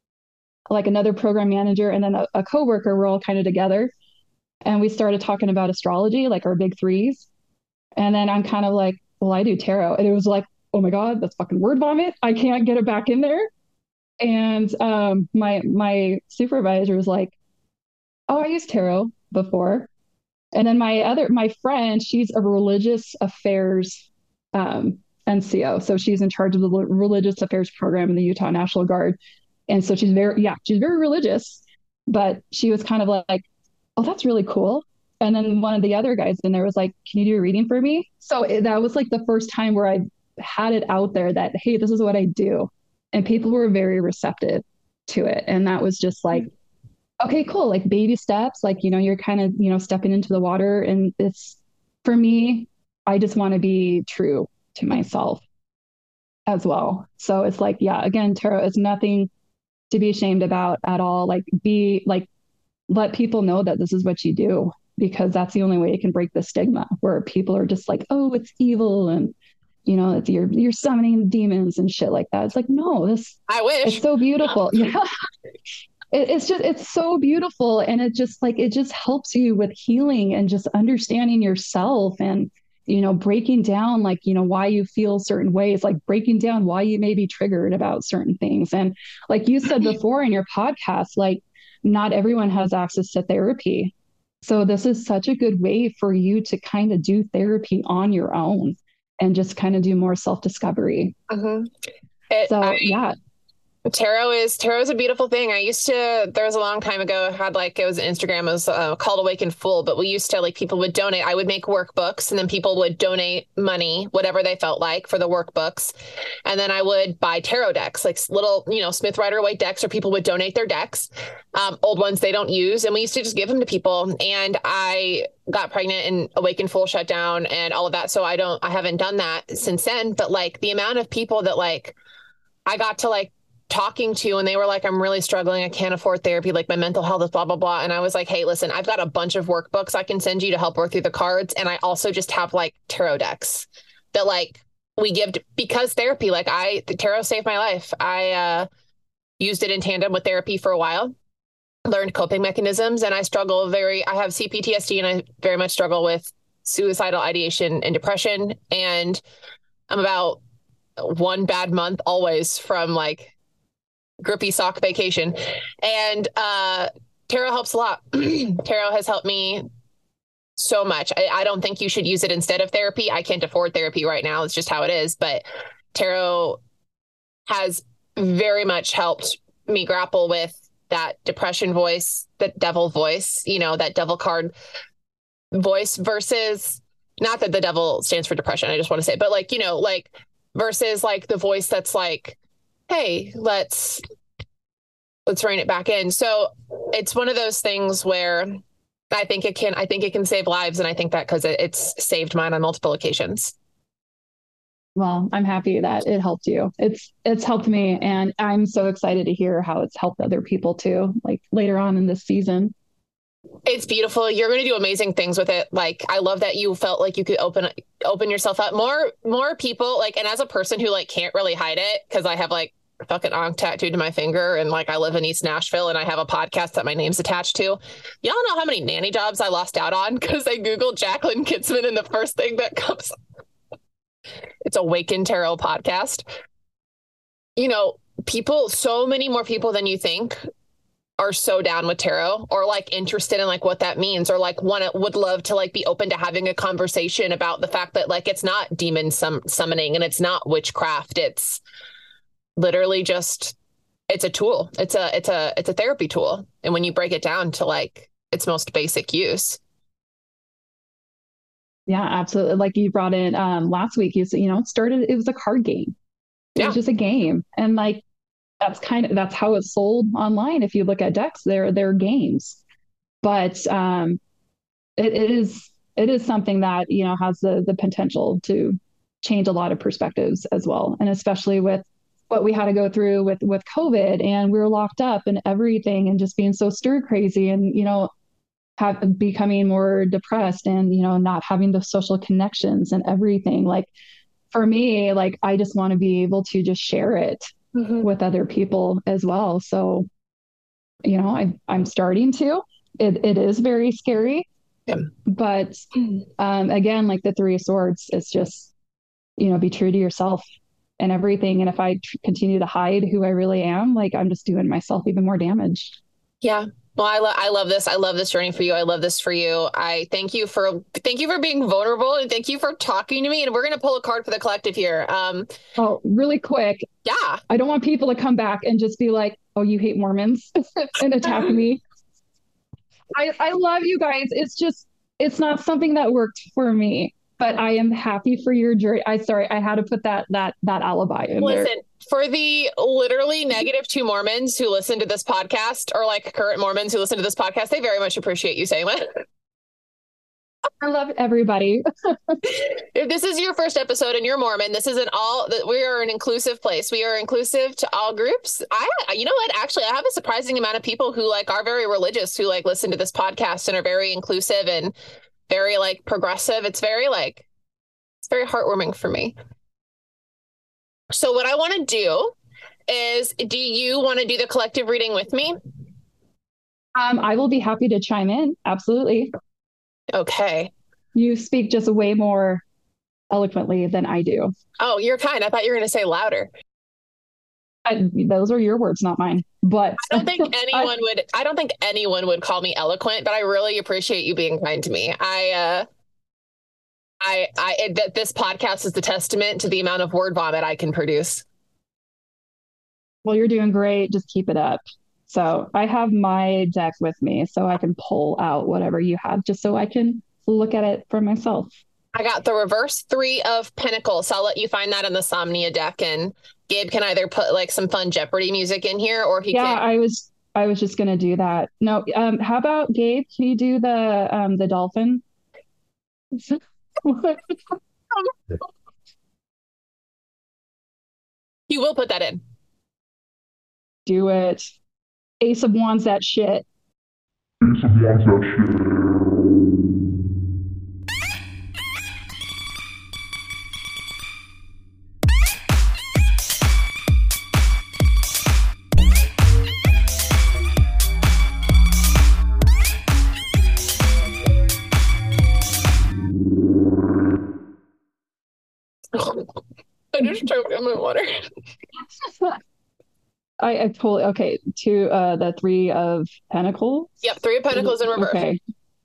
like another program manager and then a, a coworker were all kind of together. And we started talking about astrology, like our big threes. And then I'm kind of like, well, I do tarot. And it was like, oh my God, that's fucking word vomit. I can't get it back in there. And um, my my supervisor was like, oh, I used tarot before. And then my other my friend, she's a religious affairs um, N C O, so she's in charge of the religious affairs program in the Utah National Guard, and so she's very yeah she's very religious, but she was kind of like, oh, that's really cool. And then one of the other guys in there was like, can you do a reading for me? So it, that was like the first time where I had it out there that, hey, this is what I do. And people were very receptive to it. And that was just like, okay, cool. Like baby steps, like, you know, you're kind of, you know, stepping into the water. And it's for me, I just want to be true to myself. as well. So it's like, yeah, again, tarot is nothing to be ashamed about at all. Like, be like, let people know that this is what you do, because that's the only way you can break the stigma where people are just like, oh, it's evil. And, you know, it's, you're, you're summoning demons and shit like that. It's like, no, this, I wish. It's so beautiful. Yeah. It, it's just, it's so beautiful. And it just like, it just helps you with healing and just understanding yourself and, you know, breaking down, like, you know, why you feel certain ways, like breaking down why you may be triggered about certain things. And like you said before in your podcast, like not everyone has access to therapy. So this is such a good way for you to kind of do therapy on your own and just kind of do more self-discovery. Mm-hmm. It, so I, yeah. Tarot is tarot is a beautiful thing. I used to, there was a long time ago, I had like, it was Instagram, it was uh, called Awaken Full, but we used to like, people would donate. I would make workbooks and then people would donate money, whatever they felt like for the workbooks. And then I would buy tarot decks, like little, you know, Smith Rider-Waite decks, or people would donate their decks, um, old ones they don't use. And we used to just give them to people. And I got pregnant and Awaken Full shut down and all of that. So I don't, I haven't done that since then. But like the amount of people that like, I got to like, talking to, and they were like, I'm really struggling. I can't afford therapy. Like my mental health is blah, blah, blah. And I was like, hey, listen, I've got a bunch of workbooks I can send you to help work through the cards. And I also just have like tarot decks that like we give to, because therapy, like I, the tarot saved my life. I uh, used it in tandem with therapy for a while, learned coping mechanisms. And I struggle very, I have C P T S D and I very much struggle with suicidal ideation and depression. And I'm about one bad month always from like grippy sock vacation. And uh, tarot helps a lot. Tarot has helped me so much. I, I don't think you should use it instead of therapy. I can't afford therapy right now. It's just how it is. But tarot has very much helped me grapple with that depression voice, that devil voice, you know, that devil card voice versus, not that the devil stands for depression, I just want to say, but like, you know, like versus like the voice that's like, hey, let's, let's rein it back in. So it's one of those things where I think it can, I think it can save lives. And I think that because it, it's saved mine on multiple occasions. Well, I'm happy that it helped you. It's, it's helped me. And I'm so excited to hear how it's helped other people too, like later on in this season. It's beautiful. You're going to do amazing things with it. Like, I love that you felt like you could open, open yourself up more, more people like, and as a person who like, can't really hide it, cause I have like a fucking ankh tattooed to my finger. And like, I live in East Nashville and I have a podcast that my name's attached to. Y'all know how many nanny jobs I lost out on because I Googled Jacqueline Kitzman and the first thing that comes, it's Awaken Tarot podcast. You know, people, so many more people than you think are so down with tarot or like interested in like what that means, or like want to, would love to like be open to having a conversation about the fact that like, it's not demon sum- summoning and it's not witchcraft. It's literally just, it's a tool. It's a, it's a, it's a therapy tool. And when you break it down to like its most basic use. Yeah, absolutely. Like you brought in um, last week, you said, you know, it started, it was a card game. It Yeah. was just a game. And like, that's kind of, that's how it's sold online. If you look at decks, they're, they're games, but um, it, it is, it is something that, you know, has the, the potential to change a lot of perspectives as well. And especially with what we had to go through with, with COVID, and we were locked up and everything and just being so stir crazy and, you know, have becoming more depressed and, you know, not having the social connections and everything. Like for me, like, I just want to be able to just share it mm-hmm. with other people as well. So, you know, I, I'm starting to, it, it is very scary, yeah. but um, again, like the Three of Swords, it's just, you know, be true to yourself and everything. And if I tr- continue to hide who I really am, like I'm just doing myself even more damage. Yeah. Well, I, lo- I love this. I love this journey for you. I love this for you. I thank you for, thank you for being vulnerable and thank you for talking to me. And we're going to pull a card for the collective here. Um, oh, really quick. Yeah. I don't want people to come back and just be like, oh, you hate Mormons and attack me. I, I love you guys. It's just, it's not something that worked for me, but I am happy for your journey. I sorry, I had to put that, that, that alibi in Listen, there. For the literally negative two Mormons who listen to this podcast, or like current Mormons who listen to this podcast, they very much appreciate you saying that. I love everybody. If this is your first episode and you're Mormon, this isn't all that we are an inclusive place. We are inclusive to all groups. I, you know what? Actually, I have a surprising amount of people who like are very religious who like listen to this podcast and are very inclusive and very like progressive. It's very like, it's very heartwarming for me. So what I want to do is, do you want to do the collective reading with me? Um, I will be happy to chime in. Absolutely. Okay. You speak just way more eloquently than I do. Oh, you're kind. I thought you were going to say louder. I, those are your words, not mine. But I don't think anyone I, would, I don't think anyone would call me eloquent, but I really appreciate you being kind to me. I, uh, I, I, it, that this podcast is the testament to the amount of word vomit I can produce. Well, you're doing great. Just keep it up. So I have my deck with me so I can pull out whatever you have just so I can look at it for myself. I got the reverse three of Pentacles. So I'll let you find that in the Somnia deck. And Gabe can either put like some fun Jeopardy music in here or he yeah, can. Yeah, I was I was just gonna do that. No, um, how about Gabe? Can you do the um the dolphin? You will put that in. Do it. Ace of Wands, that shit. Ace of Wands, that shit. I just choked on my water. I, I totally okay. To uh the three of pentacles. Yep, three of pentacles in reverse. Okay.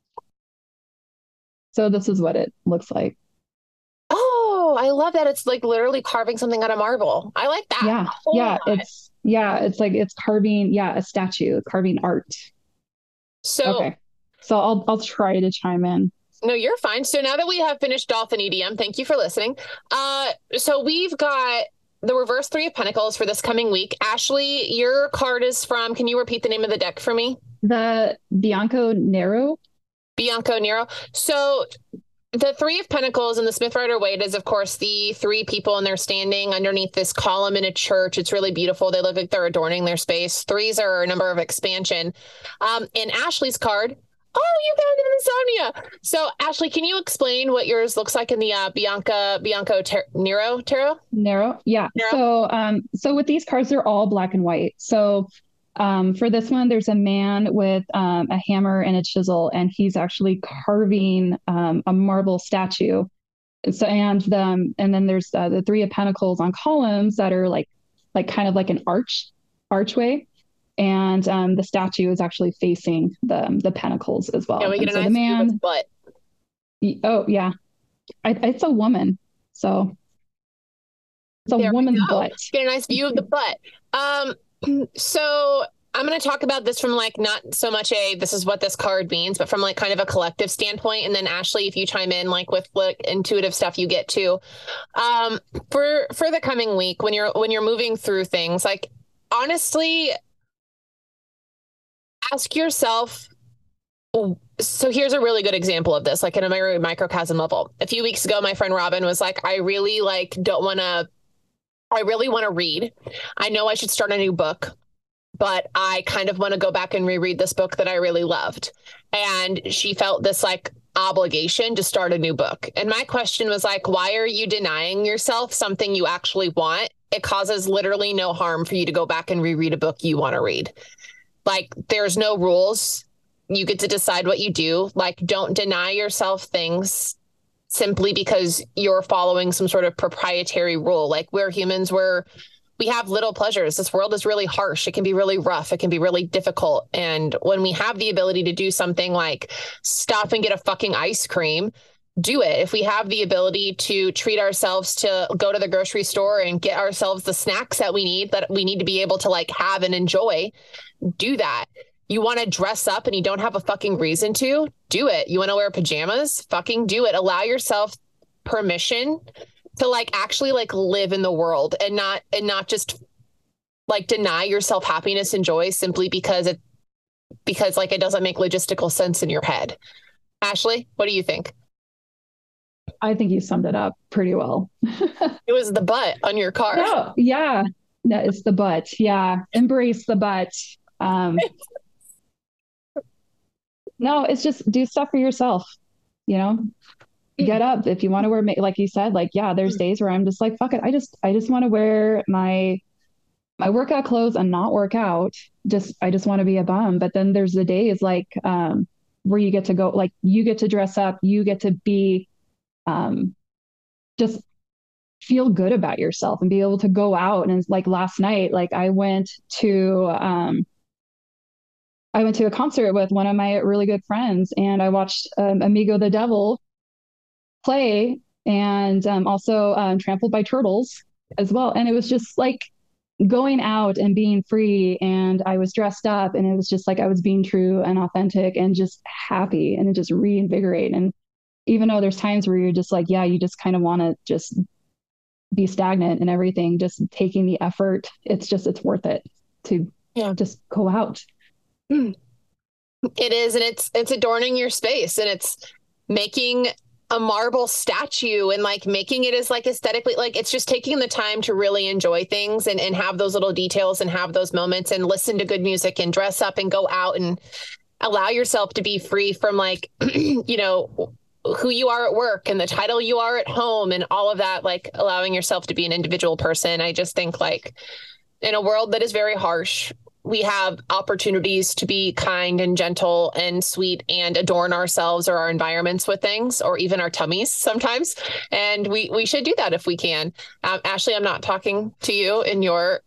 So this is what it looks like. Oh, I love that. It's like literally carving something out of marble. I like that. Yeah, yeah. Lot. It's yeah. It's like it's carving. Yeah, a statue, carving art. So okay. So I'll I'll try to chime in. No, you're fine. So now that we have finished Dolphin E D M, thank you for listening. Uh, so we've got the reverse three of pentacles for this coming week. Ashley, your card is from, can you repeat the name of the deck for me? The Bianco Nero. Bianco Nero. So the three of pentacles in the Smith Rider-Waite is, of course, the three people and they're standing underneath this column in a church. It's really beautiful. They look like they're adorning their space. Threes are a number of expansion. Um, in Ashley's card, oh, you found it in Insomnia. So, Ashley, can you explain what yours looks like in the uh, Bianca Bianco ter- Nero tarot? Nero, yeah. Nero? So, um, so with these cards, they're all black and white. So, um, for this one, there's a man with um, a hammer and a chisel, and he's actually carving um, a marble statue. So, and the um, and then there's uh, the three of pentacles on columns that are like, like kind of like an arch, archway. And um, the statue is actually facing the the pentacles as well. Yeah, we get and a so nice the man, view of butt. Oh yeah, I, it's a woman, so it's a there woman's butt. Get a nice view of the butt. Um, so I'm going to talk about this from like not so much a this is what this card means, but from like kind of a collective standpoint. And then Ashley, if you chime in like with like intuitive stuff, you get to um, for for the coming week when you're when you're moving through things. Like honestly, ask yourself. So here's a really good example of this, like in a very microcosm level. A few weeks ago, my friend Robin was like, I really like don't want to, I really want to read. I know I should start a new book, but I kind of want to go back and reread this book that I really loved. And she felt this like obligation to start a new book. And my question was like, why are you denying yourself something you actually want? It causes literally no harm for you to go back and reread a book you want to read. Like there's no rules. You get to decide what you do. Like, don't deny yourself things simply because you're following some sort of proprietary rule. Like we're humans, we're, we have little pleasures. This world is really harsh. It can be really rough. It can be really difficult. And when we have the ability to do something like stop and get a fucking ice cream, do it. If we have the ability to treat ourselves, to go to the grocery store and get ourselves the snacks that we need, that we need to be able to like have and enjoy, do that. You want to dress up and you don't have a fucking reason to, do it. You want to wear pajamas? Fucking do it. Allow yourself permission to like actually like live in the world and not and not just like deny yourself happiness and joy simply because it because like it doesn't make logistical sense in your head. Ashley, what do you think? I think you summed it up pretty well. It was the butt on your car. No, yeah. That is the butt. Yeah. Embrace the butt. Um, no, it's just do stuff for yourself, you know? Get up if you want to wear, like you said, like, yeah, there's days where I'm just like, fuck it. I just, I just want to wear my, my workout clothes and not work out. Just, I just want to be a bum. But then there's the days like, um, where you get to go, like you get to dress up, you get to be, um, just feel good about yourself and be able to go out. And like last night, like I went to, um, I went to a concert with one of my really good friends and I watched um, Amigo the Devil play and um, also um, Trampled by Turtles as well. And it was just like going out and being free. And I was dressed up and it was just like I was being true and authentic and just happy and it just reinvigorate. And even though there's times where you're just like, yeah, you just kind of want to just be stagnant and everything, just taking the effort, it's just, it's worth it to yeah. just go out. It is. And it's, it's adorning your space and it's making a marble statue and like making it as like aesthetically, like it's just taking the time to really enjoy things and, and have those little details and have those moments and listen to good music and dress up and go out and allow yourself to be free from like, you know, who you are at work and the title you are at home and all of that, like allowing yourself to be an individual person. I just think like in a world that is very harsh, we have opportunities to be kind and gentle and sweet and adorn ourselves or our environments with things or even our tummies sometimes. And we, we should do that if we can. Um, Ashley, I'm not talking to you in your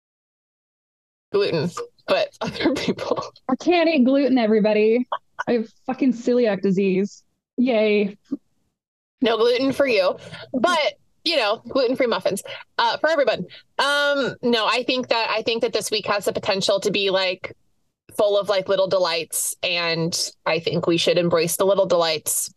gluten, but other people. I can't eat gluten, everybody. I have fucking celiac disease. Yay. No gluten for you, but you know, gluten-free muffins, uh, for everyone. Um, no, I think that, I think that this week has the potential to be like full of like little delights. And I think we should embrace the little delights.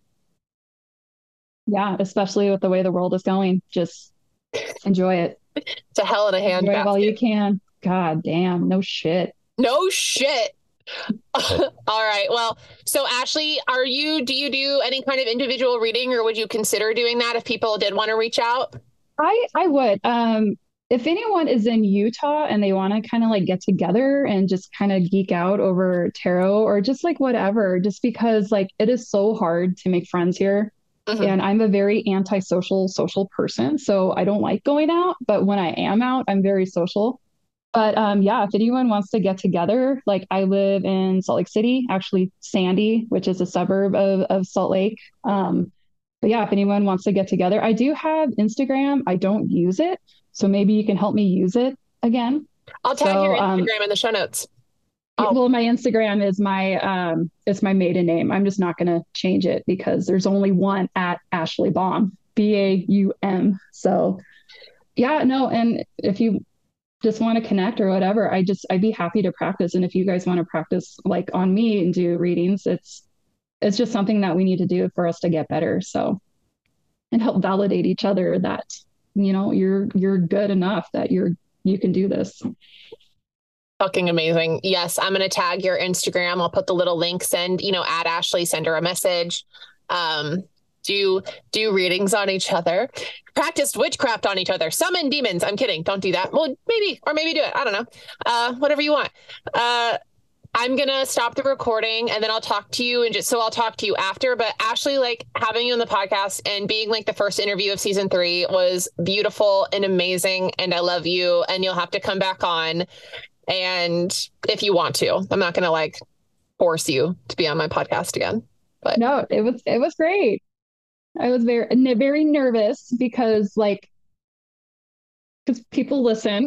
Yeah. Especially with the way the world is going, just enjoy it. It's a hell in a handbasket. Enjoy it while you can. God damn. No shit. No shit. All right. Well, so Ashley, are you, do you do any kind of individual reading or would you consider doing that if people did want to reach out? I, I would. Um, if anyone is in Utah and they want to kind of like get together and just kind of geek out over tarot or just like whatever, just because like it is so hard to make friends here. Mm-hmm. And I'm a very antisocial social person. So I don't like going out, but when I am out, I'm very social. But um, yeah, if anyone wants to get together, like I live in Salt Lake City, actually Sandy, which is a suburb of, of Salt Lake. Um, but yeah, if anyone wants to get together, I do have Instagram. I don't use it. So maybe you can help me use it again. I'll tag so, your Instagram um, in the show notes. Oh. Well, my Instagram is my, um, it's my maiden name. I'm just not going to change it because there's only one at Ashley Baum, B A U M. So yeah, no. And if you just want to connect or whatever, I just, I'd be happy to practice. And if you guys want to practice like on me and do readings, it's, it's just something that we need to do for us to get better. So, and help validate each other that, you know, you're, you're good enough that you're, you can do this. Fucking amazing. Yes. I'm going to tag your Instagram. I'll put the little link, send, you know, add Ashley, send her a message. Um, do do readings on each other, practiced witchcraft on each other, summon demons. I'm kidding. Don't do that. Well, maybe, or maybe do it. I don't know. Uh, whatever you want. Uh, I'm going to stop the recording and then I'll talk to you and just, so I'll talk to you after, but Ashley, like having you on the podcast and being like the first interview of season three was beautiful and amazing. And I love you and you'll have to come back on. And if you want to, I'm not going to like force you to be on my podcast again, but no, it was, it was great. I was very, very nervous because like, because people listen,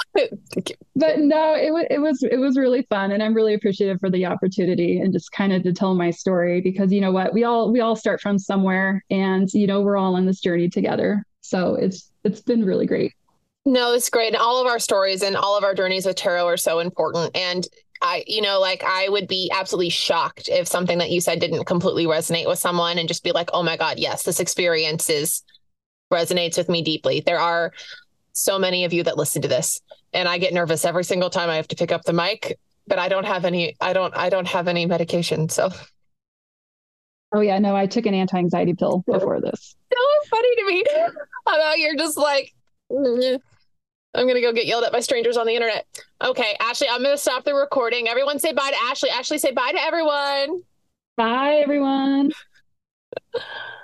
but no, it was, it was, it was really fun. And I'm really appreciative for the opportunity and just kind of to tell my story because you know what, we all, we all start from somewhere and, you know, we're all on this journey together. So it's, it's been really great. No, it's great. And all of our stories and all of our journeys with tarot are so important. And I, you know, like I would be absolutely shocked if something that you said didn't completely resonate with someone and just be like, oh my God, yes, this experience is resonates with me deeply. There are so many of you that listen to this and I get nervous every single time I have to pick up the mic, but I don't have any, I don't, I don't have any medication. So. Oh yeah, no, I took an anti-anxiety pill before this. funny to me. I'm out here just like, mm, I'm going to go get yelled at by strangers on the internet. Okay, Ashley, I'm going to stop the recording. Everyone say bye to Ashley. Ashley, say bye to everyone. Bye, everyone.